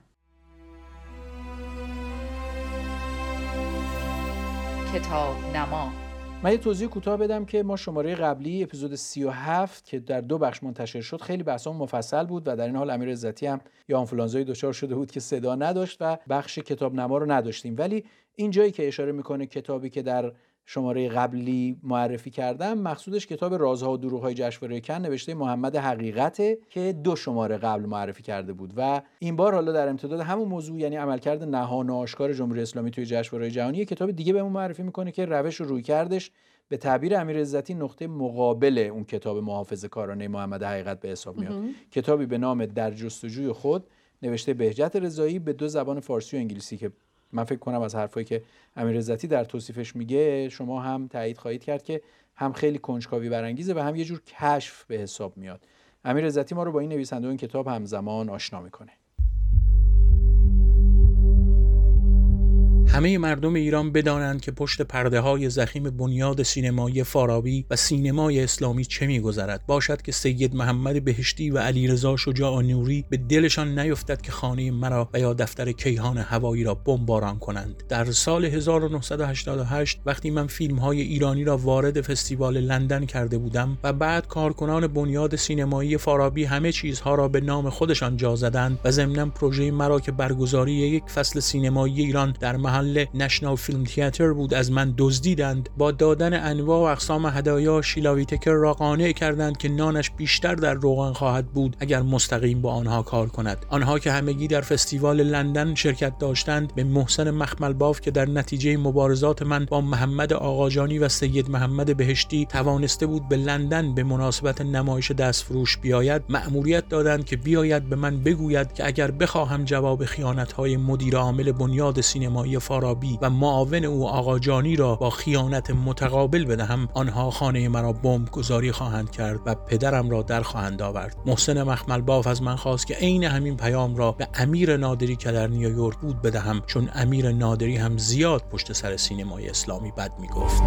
کتاب نما. من یه توضیح کوتاه بدم که ما شماره قبلی اپیزود سی و هفت که در دو بخش منتشر شد خیلی بحثمون مفصل بود و در این حال امیر عزتی هم یا آنفولانزای دچار شده بود که صدا نداشت و بخش کتاب نما رو نداشتیم، ولی این جایی که اشاره میکنه کتابی که در شماره قبلی معرفی کردم مقصودش کتاب رازها و دروغ‌های جشنواره کن نوشته محمد حقیقته که دو شماره قبل معرفی کرده بود و این بار حالا در امتداد همون موضوع، یعنی عملکرد نهان و آشکار جمهوری اسلامی توی جشنواره جهانی، یک کتاب دیگه بهمون معرفی میکنه که روش و رویکردش به تعبیر امیر عزتی نقطه مقابل اون کتاب محافظه‌کارانه محمد حقیقت به حساب میاد. کتابی به نام در جستجوی خود نوشته بهجت رضایی به دو زبان فارسی و انگلیسی که من فکر کنم از حرفایی که امیر عزتی در توصیفش میگه شما هم تایید خواهید کرد که هم خیلی کنجکاوی برانگیزه و هم یه جور کشف به حساب میاد. امیر عزتی ما رو با این نویسنده این کتاب همزمان آشنا میکنه. همه مردم ایران بدانند که پشت پرده های ضخیم بنیاد سینمایی فارابی و سینمای اسلامی چه می‌گذرد. باشد که سید محمد بهشتی و علیرضا شجاع نوری به دلشان نیفتد که خانه مرا و یا دفتر کیهان هوایی را بمباران کنند. در سال هزار و نهصد و هشتاد و هشت وقتی من فیلم‌های ایرانی را وارد فستیوال لندن کرده بودم و بعد کارکنان بنیاد سینمایی فارابی همه چیزها را به نام خودشان جا زدند و ضمناً پروژه مرا که برگزاری یک فصل سینمایی ایران در محل نشنال فیلم تئاتر بود از من دزدیدند. با دادن انواع و اقسام هدایا شیلا ویتکر را قانع کردند که نانش بیشتر در روغن خواهد بود اگر مستقیم با آنها کار کند. آنها که همگی در فستیوال لندن شرکت داشتند به محسن مخملباف که در نتیجه مبارزات من با محمد آقاجانی و سید محمد بهشتی توانسته بود به لندن به مناسبت نمایش دستفروش بیاید مأموریت دادند که بیاید به من بگوید که اگر بخواهم جواب خیانت‌های مدیر عامل بنیاد سینمایی فارابی و معاون او آقاجانی را با خیانت متقابل بدهم آنها خانه مرا بمب گذاری خواهند کرد و پدرم را در خواهند آورد. محسن مخملباف از من خواست که عین همین پیام را به امیر نادری که در نیویورک بود بدهم، چون امیر نادری هم زیاد پشت سر سینمای اسلامی بد میگفت.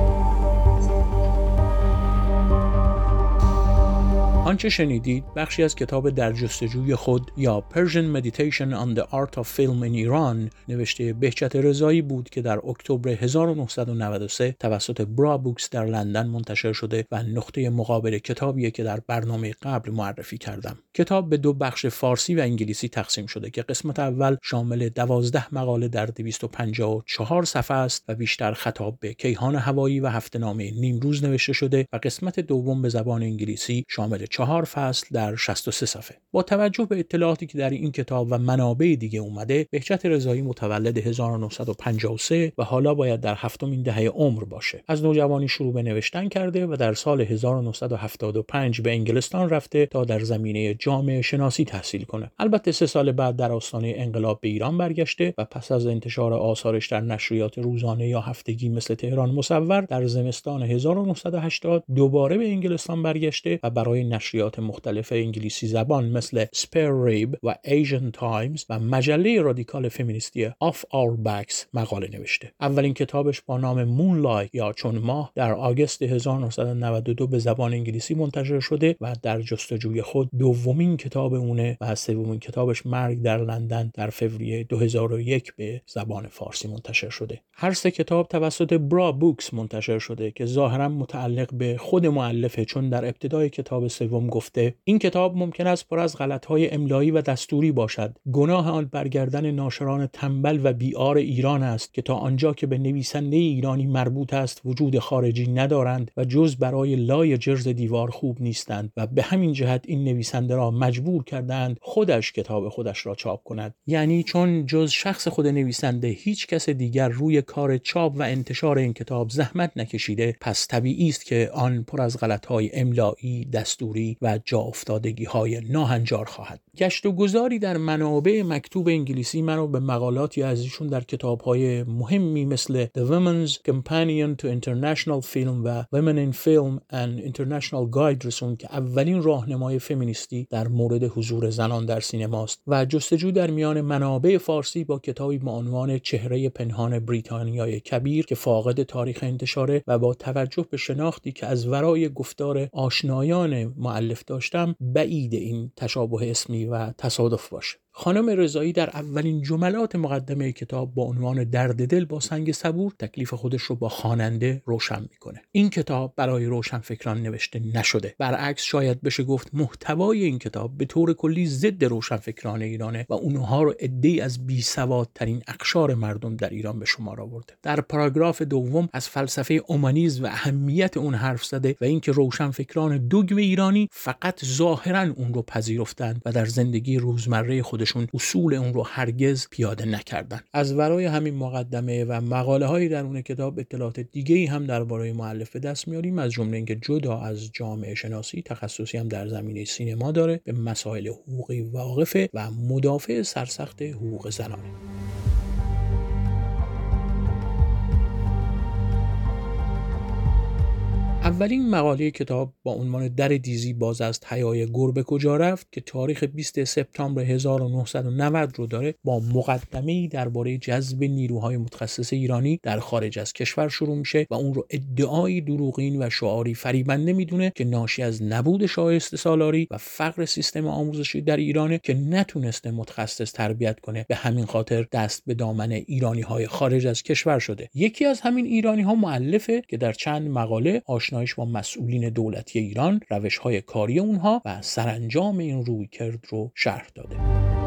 آنچه شنیدید بخشی از کتاب در جستجوی خود یا Persian Meditation on the Art of Film in Iran نوشته بهجت رضایی بود که در اکتبر هزار و نهصد و نود و سه توسط برا بوکس در لندن منتشر شده و نقطه مقابل کتابیه که در برنامه قبل معرفی کردم. کتاب به دو بخش فارسی و انگلیسی تقسیم شده که قسمت اول شامل دوازده مقاله در دویست و پنجاه و چهار صفحه است و بیشتر خطاب به کیهان هوایی و هفته‌نامه نیمروز نوشته شده و قسمت دوم به زبان انگلیسی شامل چهار فصل در شصت و سه صفحه. با توجه به اطلاعاتی که در این کتاب و منابع دیگه اومده، بهجت رضایی متولد هزار و نهصد و پنجاه و سه و حالا باید در هفتمین دهه عمر باشه. از نوجوانی شروع به نوشتن کرده و در سال هزار و نهصد و هفتاد و پنج به انگلستان رفته تا در زمینه جامعه شناسی تحصیل کنه. البته سه سال بعد در آستانه انقلاب به ایران برگشته و پس از انتشار آثارش در نشریات روزانه یا هفتگی مثل تهران مصور در زمستان هزار و نهصد و هشتاد دوباره به انگلستان برگشته و برای نشریات مختلف انگلیسی زبان مثل Spare Rib و Asian Times و مجله رادیکال فمینیستی Off Our Backs مقاله نوشته. اولین کتابش با نام Moonlight یا چون ماه در آگوست هزار و نهصد و نود و دو به زبان انگلیسی منتشر شده و در جستجوی خود دومین کتاب اونه و سومین کتابش مرگ در لندن در فوریه دو هزار و یک به زبان فارسی منتشر شده. هر سه کتاب توسط برا بوکس منتشر شده که ظاهرا متعلق به خود مؤلفه، چون در ابتدای کتاب سوم گفته این کتاب ممکن است پر از غلط‌های املایی و دستوری باشد. گناه آن برگردن ناشران تنبل و بیار ایران است که تا آنجا که به نویسنده ایرانی مربوط است وجود خارجی ندارند و جز برای لای جرز دیوار خوب نیستند و به همین جهت این نویسنده را مجبور کردند خودش کتاب خودش را چاپ کند. یعنی چون جز شخص خود نویسنده هیچ کس دیگر روی کار چاپ و انتشار این کتاب زحمت نکشیده، پس طبیعی است که آن پر از غلط‌های املایی، دستوری ناهنجاری و جا افتادگی های ناهنجار خواهد. گشت و گذاری در منابع مکتوب انگلیسی منو به مقالاتی از ایشون در کتاب‌های مهمی مثل The Women's Companion to International Film و Women in Film and International Guide رسوند که اولین راهنمای فمینیستی در مورد حضور زنان در سینماست و جستجو در میان منابع فارسی با کتابی با عنوان چهره پنهان بریتانیای کبیر که فاقد تاریخ انتشاره و با توجه به شناختی که از ورای گفتار آشنایان مؤلف داشتم بعید این تشابه اسمی و تصادف باشه. خانم رضایی در اولین جملات مقدمه کتاب با عنوان درد دل با سنگ صبور تکلیف خودش رو با خواننده روشن میکنه. این کتاب برای روشنفکران نوشته نشده. برعکس شاید بشه گفت محتوای این کتاب به طور کلی ضد روشنفکران ایرانه و اونها رو عده‌ای از بیسوادترین اقشار مردم در ایران به شمار آورده. در پاراگراف دوم از فلسفه اومانیسم و اهمیت اون حرف زده و اینکه روشنفکران دوگم ایرانی فقط ظاهراً اون رو پذیرفتند و در زندگی روزمره خود شون اصول اون رو هرگز پیاده نکردن. از ورای همین مقدمه و مقاله هایی در اون کتاب اطلاعات دیگه‌ای هم درباره مؤلف به دست میاریم، از جمله اینکه جدا از جامعه شناسی تخصصی هم در زمینه سینما داره، به مسائل حقوقی واقفه و مدافع سرسخت حقوق زنانه. اولین مقاله کتاب با عنوان در دیزی باز از حیای گربه کجا رفت که تاریخ بیست سپتامبر هزار و نهصد و نود رو داره، با مقدمه‌ای درباره جذب نیروهای متخصص ایرانی در خارج از کشور شروع میشه و اون رو ادعایی دروغین و شعاری فریبنده میدونه که ناشی از نبود شایسته سالاری و فقر سیستم آموزشی در ایرانه که نتونسته متخصص تربیت کنه. به همین خاطر دست به دامن ایرانی‌های خارج از کشور شده. یکی از همین ایرانی‌ها مؤلفه که در چند مقاله آشنا با مسئولین دولتی ایران، روش‌های کاری اونها و سرانجام این رویکرد رو شرح داده.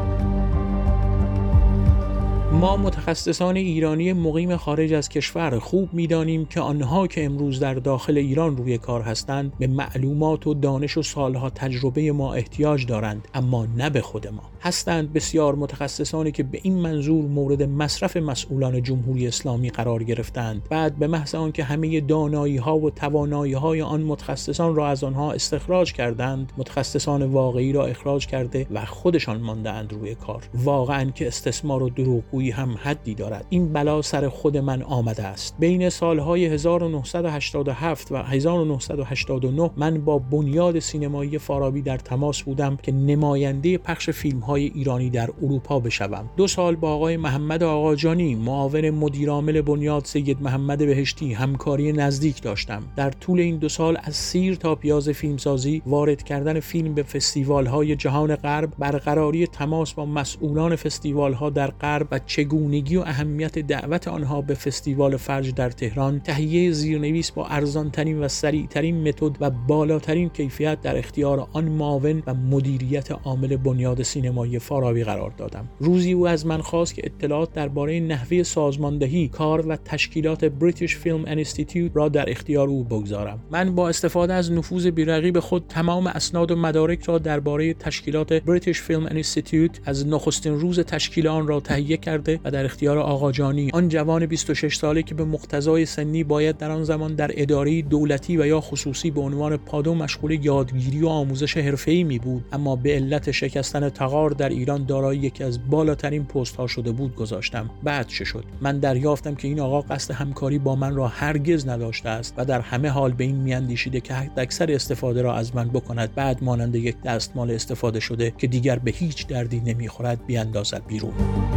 ما متخصصان ایرانی مقیم خارج از کشور خوب می‌دانیم که آنها که امروز در داخل ایران روی کار هستند به معلومات و دانش و سالها تجربه ما احتیاج دارند، اما نه به خود ما. هستند بسیار متخصصانی که به این منظور مورد مصرف مسئولان جمهوری اسلامی قرار گرفتند. بعد به محض آنکه همه دانایی‌ها و توانایی‌های آن متخصصان را از آنها استخراج کردند، متخصصان واقعی را اخراج کرده و خودشان مانده‌اند روی کار. واقعاً که استثمار و دروغگویی هم حدی دارد. این بلا سر خود من آمده است. بین سالهای هزار و نهصد و هشتاد و هفت و هزار و نهصد و هشتاد و نه من با بنیاد سینمایی فارابی در تماس بودم که نماینده پخش فیلم‌های ایرانی در اروپا بشوم. دو سال با آقای محمد آقاجانی، معاون مدیرعامل بنیاد سید محمد بهشتی، همکاری نزدیک داشتم. در طول این دو سال از سیر تا پیاز فیلمسازی، وارد کردن فیلم به فستیوال‌های جهان غرب، برقراری تماس با مسئولان فستیوال‌ها در غرب و چگونگی و اهمیت دعوت آنها به فستیوال فرج در تهران، تهیه زیرنویس با ارزانترین و سریعترین متد و بالاترین کیفیت در اختیار آن معاون و مدیریت عامل بنیاد سینمایی فارابی قرار دادم. روزی او از من خواست که اطلاعات درباره نحوه سازماندهی، کار و تشکیلات بریتیش فیلم انستیتیوت را در اختیار او بگذارم. من با استفاده از نفوذ بی‌رقیب خود تمام اسناد و مدارک را درباره تشکیلات بریتیش فیلم انستیتیوت از نخستین روز تشکیل آن را تهیه کرده و در اختیار آقاجانی، آن جوان بیست و شش ساله که به مقتضای سنی باید در آن زمان در اداره دولتی و یا خصوصی به عنوان پادو مشغول یادگیری و آموزش حرفه‌ای می بود، اما به علت شکستن تغار در ایران دارای یکی از بالاترین پست ها شده بود گذاشتم. بعد چه شد؟ من دریافتم که این آقا قصد همکاری با من را هرگز نداشته است و در همه حال به این میاندیشیده که حداکثر استفاده را از من بکند، بعد مانند یک دستمال استفاده شده که دیگر به هیچ دردی نمیخورد بیاندازد بیرون.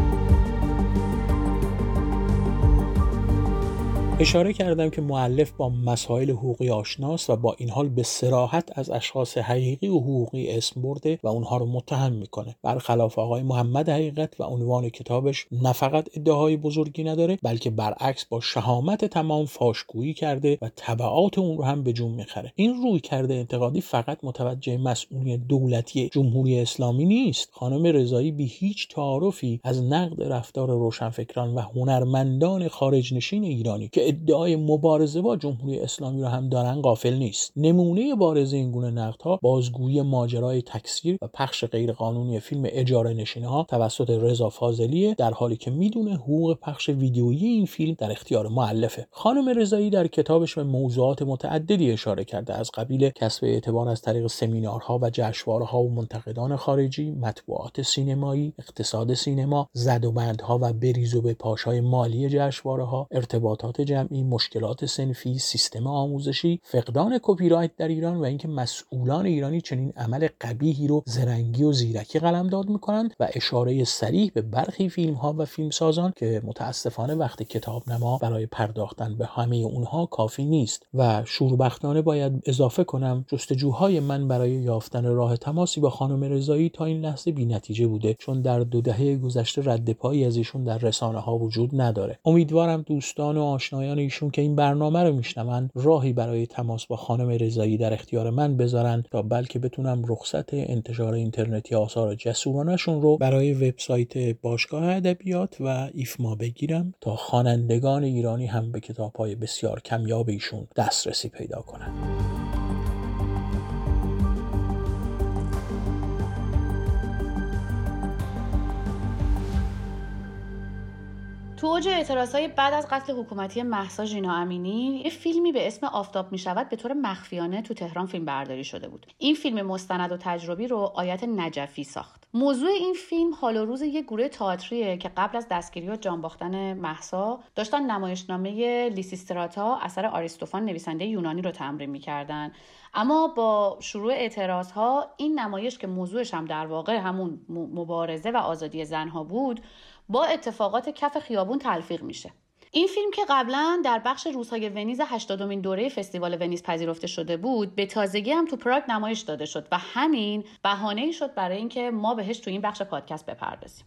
اشاره کردم که مؤلف با مسائل حقوقی آشناست و با این حال به صراحت از اشخاص حقیقی و حقوقی اسم برده و اونها رو متهم میکنه. برخلاف آقای محمد حقیقت و عنوان کتابش نه فقط ادعاهای بزرگی نداره، بلکه برعکس با شهامت تمام فاشگویی کرده و تبعات اون رو هم به جون میخره. این روی کرده انتقادی فقط متوجه مسئولیت دولتی جمهوری اسلامی نیست. خانم رضایی بی هیچ تعارفی از نقد رفتار روشنفکران و هنرمندان خارج نشین ایرانی که ادعای مبارزه با جمهوری اسلامی رو هم دارن غافل نیست. نمونه بارز این گونه نقدها بازگویی ماجرای تکثیر و پخش غیرقانونی فیلم اجاره نشین‌ها توسط رضا فاضلی، در حالی که میدونه حقوق پخش ویدیویی این فیلم در اختیار مؤلفه. خانم رضایی در کتابش به موضوعات متعددی اشاره کرده، از قبیل کسب اعتبار از طریق سمینارها و جشنواره‌ها و منتقدان خارجی، مطبوعات سینمایی، اقتصاد سینما، زدوبندها و بریز و بپاش‌های مالی جشنواره‌ها، ارتباطات جمعی، مشکلات صنفی، سیستم آموزشی، فقدان کپی رایت در ایران و اینکه مسئولان ایرانی چنین عمل قبیحی رو زرنگی و زیرکی قلمداد می‌کنند و اشاره صریح به برخی فیلم‌ها و فیلمسازان که متأسفانه وقت کتابنما برای پرداختن به همه اونها کافی نیست. و شوربختانه باید اضافه کنم جستجوهای من برای یافتن راه تماسی با خانم رضایی تا این لحظه بی‌نتیجه بوده، چون در دو دهه گذشته رد پایی از ایشون در رسانه‌ها وجود نداره. امیدوارم دوستان و آشنایان ایشون که این برنامه رو میشنون راهی برای تماس با خانم رضایی در اختیار من بذارن تا بلکه بتونم رخصت انتشار اینترنتی آثار جسورانشون رو برای وبسایت باشگاه ادبیات و ایفما بگیرم تا خوانندگان ایرانی هم به کتاب‌های بسیار کمیاب ایشون دسترسی پیدا کنن. تو اوج اعتراضهای بعد از قتل حکومتی مهسا ژینا امینی، یه فیلمی به اسم آفتاب میشود به طور مخفیانه تو تهران فیلم برداری شده بود. این فیلم مستند و تجربی رو آیت نجفی ساخت. موضوع این فیلم حال و روز یک گروه تئاتریه که قبل از دستگیری و جان باختن مهسا داشتن نمایشنامه لیسیستراتا اثر آریستوفان نویسنده یونانی رو تمرین می‌کردن. اما با شروع اعتراضها این نمایش که موضوعش هم در واقع همون مبارزه و آزادی زنها بود، با اتفاقات کف خیابون تلفیق میشه. این فیلم که قبلا در بخش روزهای ونیز هشتادمین دوره فستیوال ونیز پذیرفته شده بود، به تازگی هم تو پراگ نمایش داده شد و همین بهانه‌ای شد برای اینکه ما بهش تو این بخش پادکست بپردازیم.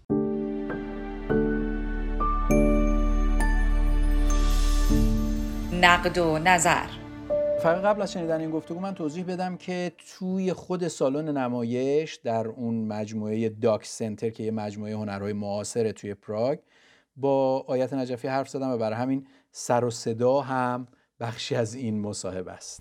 نقد و نظر. فقط قبل از شنیدن این گفتگو من توضیح بدم که توی خود سالن نمایش در اون مجموعه داک سنتر که یه مجموعه هنرهای معاصره توی پراگ، با آیت نجفی حرف زدم و برای همین سر و صدا هم بخشی از این مصاحبه است.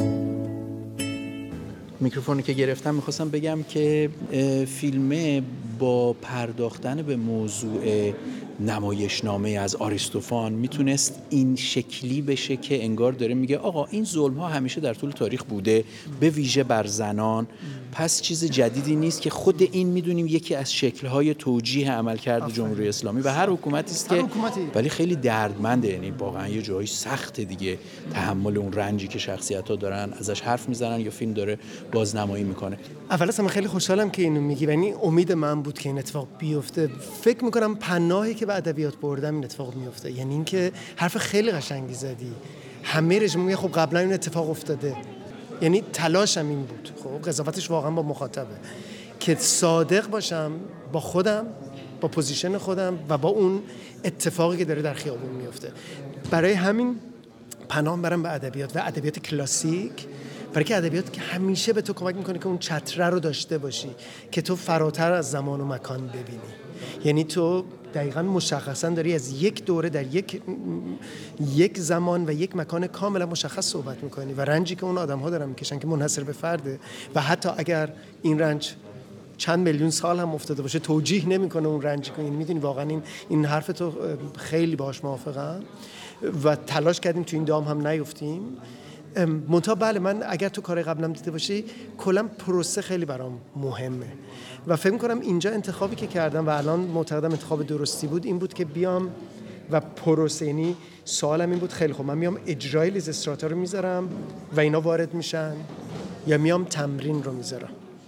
میکروفونی که گرفتم میخواستم بگم که فیلم با پرداختن به موضوع نمایشنامه از آریستوفان میتونست این شکلی بشه که انگار داره میگه آقا این ظلم ها همیشه در طول تاریخ بوده، به ویژه بر زنان، پس چیز جدیدی نیست، که خود این میدونیم یکی از شکل‌های توجیه عملکرد جمهوری اسلامی و هر حکومتی است که ولی خیلی دردمنده، یعنی واقعا یه جایی سخته دیگه تحمل اون رنجی که شخصیت‌ها دارن، ازش حرف میزنن یا فیلم داره بازنمایی میکنه. اول از همه خیلی خوشحالم که اینو میگی، یعنی امید من بود که این اتفاق بیفته. فکر میکنم پناهی که به ادبیات بردم این اتفاق میفته، یعنی اینکه حرف خیلی قشنگی زدی. همه رژیم میگه خب قبلا این اتفاق افتاده، یعنی تلاشم این بود، خب قضاوتش واقعا با مخاطبه، که صادق باشم با خودم، با پوزیشن خودم و با اون اتفاقی که داره در خیابون میفته. برای همین پناه برم به ادبیات و ادبیات کلاسیک، برای که ادبیات که همیشه به تو کمک میکنه که اون چتره رو داشته باشی، که تو فراتر از زمان و مکان ببینی. یعنی تو دقیقاً مشخصاً داری از یک دوره در یک یک زمان و یک مکان کاملا مشخص صحبت میکنی و رنجی که اون آدم‌ها دارن میکشن که منحصر به فرده و حتی اگر این رنج چند میلیون سال هم افتاده باشه توجیه نمیکنه اون رنجی که این. میدونی واقعا این این حرف تو خیلی باهاش موافقم و تلاش کردیم تو این دام هم نیفتیم. منتها بله، من اگر تو کار قبلم دیده باشی کلا پروسه خیلی برام مهمه و فکر می‌کنم اینجا انتخابی که کردم و الان معتقدم انتخاب درستی بود این بود که بیام و پروسه، یعنی سوالم این بود خیلی خوب من میام اجرای لیزستراتا رو میذارم و اینا وارد میشن یا میام تمرین رو میذارم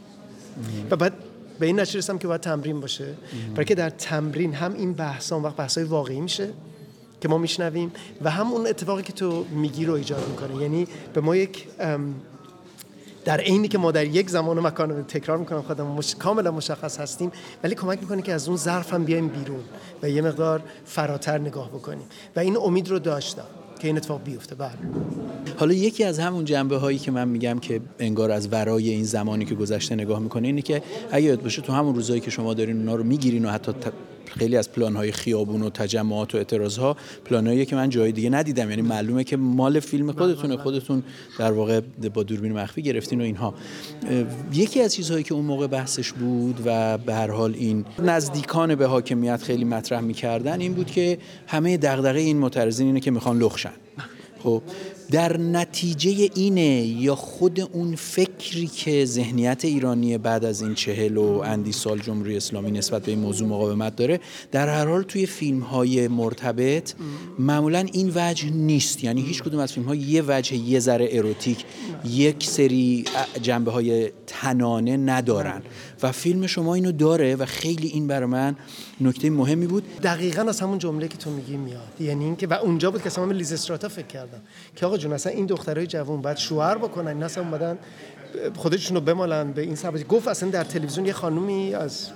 و بعد به این نتیجه رسیدم که باید تمرین باشه، برای که در تمرین هم این بحثا وقت بحثای واقعی میشه که ما میشنویم و هم اون اتفاقی که تو میگی رو ایجاد میکنه. یعنی به ما یک در عینی که ما در یک زمان و مکان رو تکرار میکنم خودم مش... کاملا مشخص هستیم، ولی کمک میکنه که از اون ظرف هم بیایم بیرون و یه مقدار فراتر نگاه بکنیم و این امید رو داشتم که این اتفاق بیفته. بله. حالا یکی از همون جنبه هایی که من میگم که انگار از ورای این زمانی که گذشته نگاه میکنه اینه که اگه یاد باشه تو همون روزایی که شما دارین اونا رو میگیرین و حتی خیلی از پلان‌های خیابون و تجمعات و اعتراض‌ها پلان‌هایی که من جای دیگه ندیدم، یعنی معلومه که مال فیلم خودتونه، خودتون در واقع با دوربین مخفی گرفتین و اینها. یکی از چیزهایی که اون موقع بحثش بود و به هر حال این نزدیکان به حاکمیت خیلی مطرح می‌کردن این بود که همه دغدغه این معترضین اینه که میخوان لخشن. خب در نتیجه اینه یا خود اون فکری که ذهنیت ایرانی بعد از این چهل و اندی سال جمهوری اسلامی نسبت به این موضوع مقاومت داره، در هر حال توی فیلم‌های مرتبط معمولاً این وجه نیست. یعنی هیچ کدوم از فیلم‌ها یه وجه یه ذره اروتیک، یک سری جنبه‌های تنانه ندارن و فیلم شما اینو داره و خیلی این برای من نکته مهمی بود. دقیقاً از همون جمله که تو میگی میاد، یعنی اینکه و اونجا بود که اصلا من لیز استراتا فکر کردم که آقا جون اصلا این دخترای جوان بعد شوهر بکنن، اینا اصلا اومدن خودشونو بمالن به این سبب. گفت اصلا در تلویزیون یه خانومی از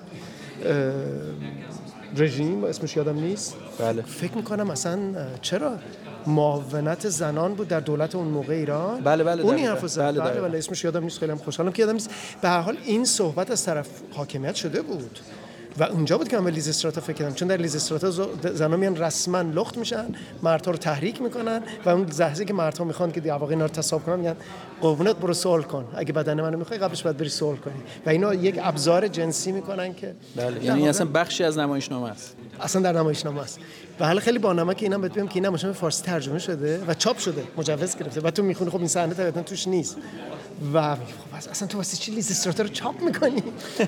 رژیم اسمش یادم نیست، بله فکر میکنم اصلا چرا معاونت زنان بود در دولت اون موقع ایران. بله بله اون حرفو زد. بله, بله, بله اسمش یادم نیست، خیلی خوشحالم که یادم نیست. به هر حال این صحبت از طرف حاکمیت شده بود و اونجا بود که من به لیز استراتا فکر کردم، چون در لیز استراتا زنا میان رسما لخت میشن، مردها رو تحریک میکنن و اون لحظه که مردها میخوان که در واقع اینا رو تصاحب کنن میگن قربونت برو سوال کن، اگه بدن منو میخوای قبلش باید بری سوال کنی و اینا یک ابزار جنسی میکنن که بله یعنی اصلا بخشی از نمایشنامه است، اصلا در نمایشنامه است. و حالا خیلی بانمک اینم بهت بگم که این نمایشنامه فارسی ترجمه شده و چاپ شده، مجوز گرفته و تو میخونی خب این صحنه طبعا توش نیست و خب اصلا تو واسه چی لیز استراتا رو چاپ میکنی؟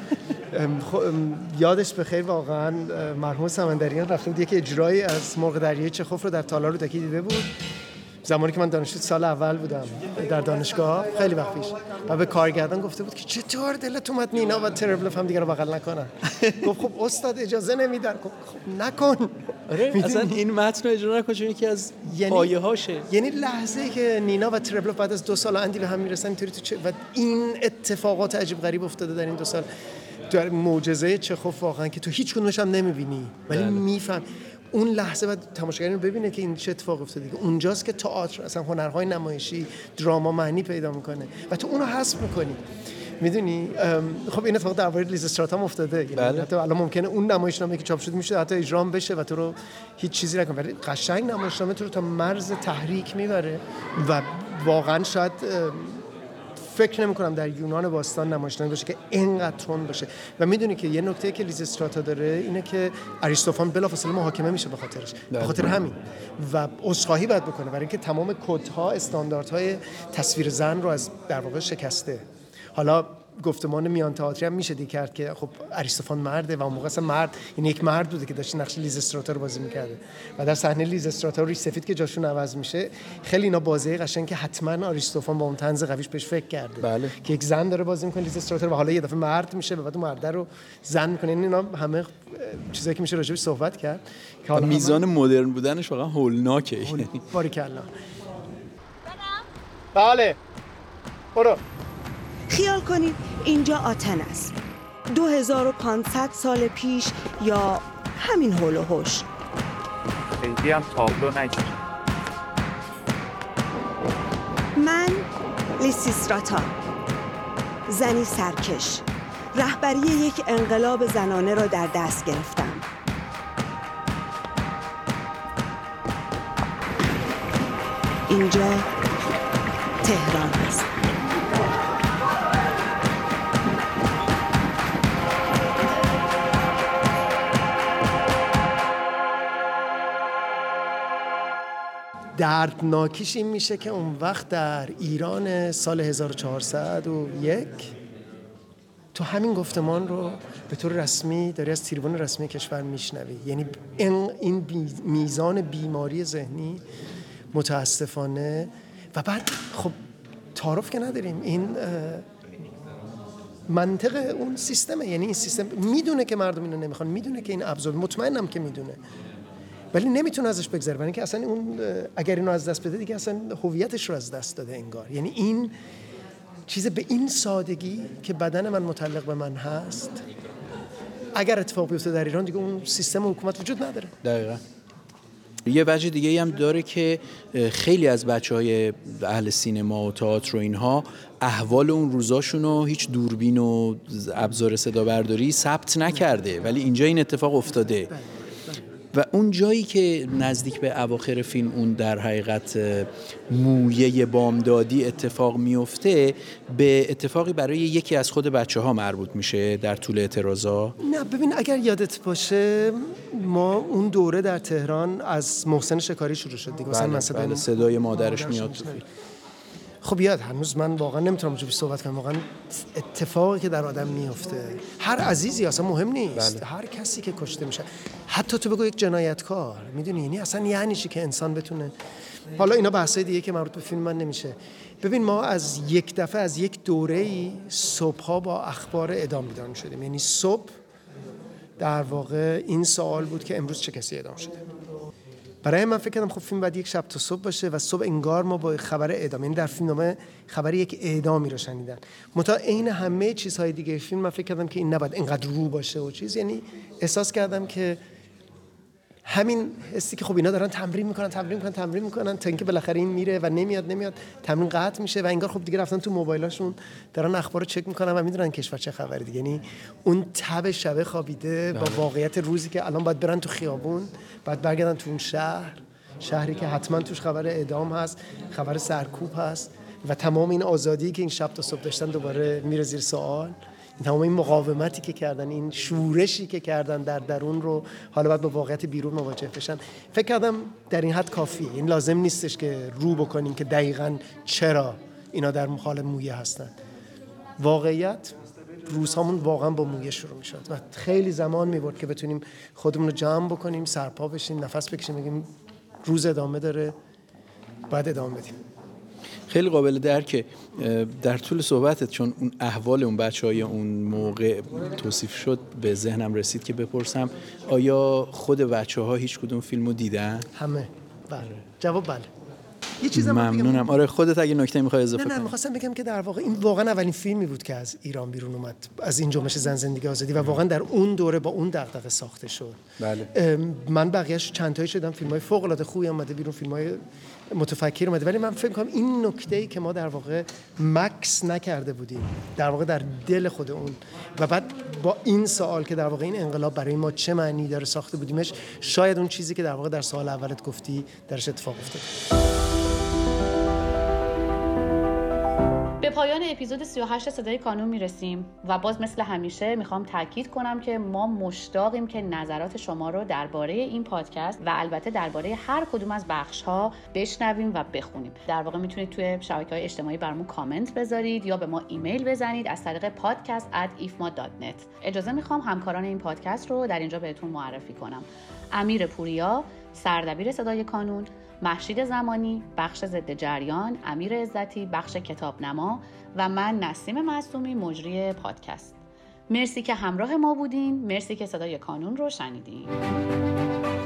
یادش بخیر واقعا مرحوم سمندریان رفته بود یک اجرایی از مرغ دریایی چخوف رو در تالار رودکی دیده بود زمانی که من دانشجو سال اول بودم در دانشگاه، خیلی وقت پیش، و به کارگردان گفته بود که چطور دلت اومد نینا و تربلف هم دیگه رو بغل نکنن. گفت خب استاد اجازه نمیدن. خب نکن. آره اصلا این متن رو اجرا نکن چون یکی از یعنی پایه‌هاشه. یعنی لحظه‌ای که نینا و تربلف بعد از دو سال اندی به هم میرسن اینطوری تو چه و این اتفاقات عجیب غریب افتاده در این دو سال، در معجزه چخوف واقعا که تو هیچ کدومش هم نمی‌بینی ولی میفهم. اون لحظه بعد تماشاگر رو ببینه که این چه اتفاق افتاده دیگه. اونجاست که تئاتر اصلا هنرهای نمایشی دراما معنی پیدا میکنه و تو اونو حذف میکنی. میدونی خب این اتفاق در مورد لیز استراتا هم افتاده. بله. حتی الان ممکنه اون نمایشنامه که چاپ شده میشه حتی اجرا بشه و تو رو هیچ چیزی نکنه، ولی قشنگ نمایشنامه تو رو تا مرز تحریک میبره و واقعا شاید فکر نمی کنم در یونان باستان نمایشنامه باشه که اینقدر تند باشه. و میدونی که یه نکته که لیز استراتا داره اینه که اریستوفان بلافاصله محاکمه میشه به خاطرش، به خاطر همین و عذرخواهی باید بکنه برای اینکه تمام کدها استانداردهای تصویر زن رو از در واقع شکسته. حالا گفتمان میان تئاتری هم میشه دیگه کرد که خب اریستوفان مرده و اون موقع اصلا مرد این یک مرد بوده که داشت نقش لیز استراتا رو بازی میکرده و در صحنه لیز استراتا و ریش سفید که جاشون عوض میشه خیلی اینا بازی قشنگ که حتما اریستوفان با اون طنز قویش بهش فکر کرده. بله. که یک زن داره بازی میکنه لیز استراتا و حالا یه دفعه مرد میشه و بعد اون مرد رو زن میکنه. این اینا همه چیزایی که میشه راجعش صحبت کرد که حالا میزان همه... مدرن بودنش واقعا هولناکه. باریکلا. بله برو. خیال کنید اینجا آتن است، دو هزار و پانصد سال پیش یا همین هول و هوش. خیلی هم تابلو نگیر. من لیسیستراتا، زنی سرکش، رهبری یک انقلاب زنانه را در دست گرفتم. اینجا تهران است. دردناکیش این میشه که اون وقت در ایران سال هزار و چهارصد و یک تو همین گفتمان رو به طور رسمی داری از تریبون رسمی کشور میشنوی. یعنی این, این بی میزان بیماری ذهنی متاسفانه و بعد خب تعارف که نداریم این منطق اون سیستمه. یعنی این سیستم میدونه که مردم اینو نمیخوان، میدونه که این ابزار، مطمئنم که میدونه ولی نمیتونه ازش بگذره برای اینکه اصلا اون اگر اینو از دست بده دیگه اصلا هویتش رو از دست داده انگار. یعنی این چیز به این سادگی که بدن من متعلق به من هست اگر اتفاق بیفته در ایران دیگه اون سیستم حکومت وجود نداره. دقیقاً. یه وجه دیگه هم داره که خیلی از بچهای اهل سینما و تئاتر و اینها احوال اون روزاشون رو هیچ دوربین و ابزار صدا برداری ثبت نکرده، ولی اینجا این اتفاق افتاده و اون جایی که نزدیک به اواخر فیلم اون در حقیقت مویه بامدادی اتفاق میفته، به اتفاقی برای یکی از خود بچه ها مربوط میشه در طول اعتراضا. نه ببین، اگر یادت باشه ما اون دوره در تهران از محسن شکاری شروع شد دیگه. بله، مثلا صدای, بله، صدای مادرش میاد. خب یاد هنوز من واقعا نمیتونم راجع بهش صحبت کنم. واقعا اتفاقی که در آدم میفته، هر عزیزی اصلا مهم نیست. بله. هر کسی که کشته میشه، حتی تو بگو یک جنایتکار، میدونی یعنی اصلا یعنی چی که انسان بتونه. حالا اینا بحثای دیگه که مربوط به فیلم من نمیشه. ببین ما از یک دفعه از یک دوره‌ای صبح‌ها با اخبار اعدام بیدار شدیم. یعنی صبح در واقع این سوال بود که امروز چه کسی اعدام شده. برای من فکر کردم خب فیلم بعد یک شب تا صبح باشه و صبح انگار ما با خبر اعدام، یعنی در فیلمنامه خبر یک اعدامی رو شنیدن. متا عین همه چیزهای دیگه فیلم من فکر کردم که این نباید اینقدر رو باشه و چیز، یعنی احساس کردم که همین حسی که خب اینا دارن تمرین میکنن تمرین میکنن تمرین میکنن تا اینکه بالاخره این میره و نمیاد نمیاد تمرین قطع میشه و انگار خب دیگه رفتن تو موبایلاشون دارن اخبارو چک میکنن و میدونن کشور چه خبره دیگه. یعنی اون تب شب خوابیده با واقعیت روزی که الان باید برن تو خیابون، باید برگردن تو اون شهر، شهری که حتما توش خبر اعدام هست، خبر سرکوب هست و تمام این آزادی که این شب تا صبح داشتن دوباره میره زیر سوال. تمام این مقاومتی که کردن، این شورشی که کردن در درون رو حالا باید با واقعیت بیرون مواجه بشن. فکر کردم در این حد کافیه. این لازم نیستش که رو بکنیم که دقیقاً چرا اینا در حال مویه هستن. واقعیت روزهامون واقعا با مویه شروع میشد و خیلی زمان میبرد که بتونیم خودمون رو جمع بکنیم، سرپا بشیم، نفس بکشیم، بگیم روز ادامه داره، باید ادامه بدیم. خیلی قابل درکه. در طول صحبتت چون اون احوال اون بچهای اون موقع توصیف شد به ذهنم رسید که بپرسم آیا خود بچه‌ها هیچ کدوم فیلمو دیدن؟ همه. بله. جواب بله. یه چیزم ممنونم. آره خودت اگه نکته می‌خوای اضافه کنی. نه نه می‌خواستم بگم که در واقع این واقعا اولین فیلمی بود که از ایران بیرون اومد، از این جنبش زن زندگی آزادی، و واقعا در اون دوره با اون دغدغه ساخته شد. بله. من بقیه‌اش چند تایی شدم، فیلم‌های فوق‌العاده خوبی اومده بیرون، فیلم‌های متفکر اومده، ولی من فکر می‌کنم این نکته‌ای که ما در واقع مکس نکرده بودیم در واقع در دل خود اون و بعد با این سوال که در واقع این انقلاب برای ما چه معنی داره ساخته بودیمش، شاید اون چیزی که در واقع در سوال اولت گفتی درش اتفاق افتاد. به پایان اپیزود سی و هشت صدای کانون میرسیم و باز مثل همیشه میخوام تاکید کنم که ما مشتاقیم که نظرات شما رو درباره این پادکست و البته درباره هر کدوم از بخش‌ها بشنویم و بخونیم. در واقع میتونید توی شبکه‌های اجتماعی برامون کامنت بذارید یا به ما ایمیل بزنید از طریق پادکست ات ایفما دات نت. اجازه میخوام همکاران این پادکست رو در اینجا بهتون معرفی کنم. امیر پوریا، سردبیر صدای کانون، مهشید زمانی، بخش ضد جریان، امیر عزتی، بخش کتابنما و من نسیم معصومی، مجری پادکست. مرسی که همراه ما بودین، مرسی که صدای کانون رو شنیدین.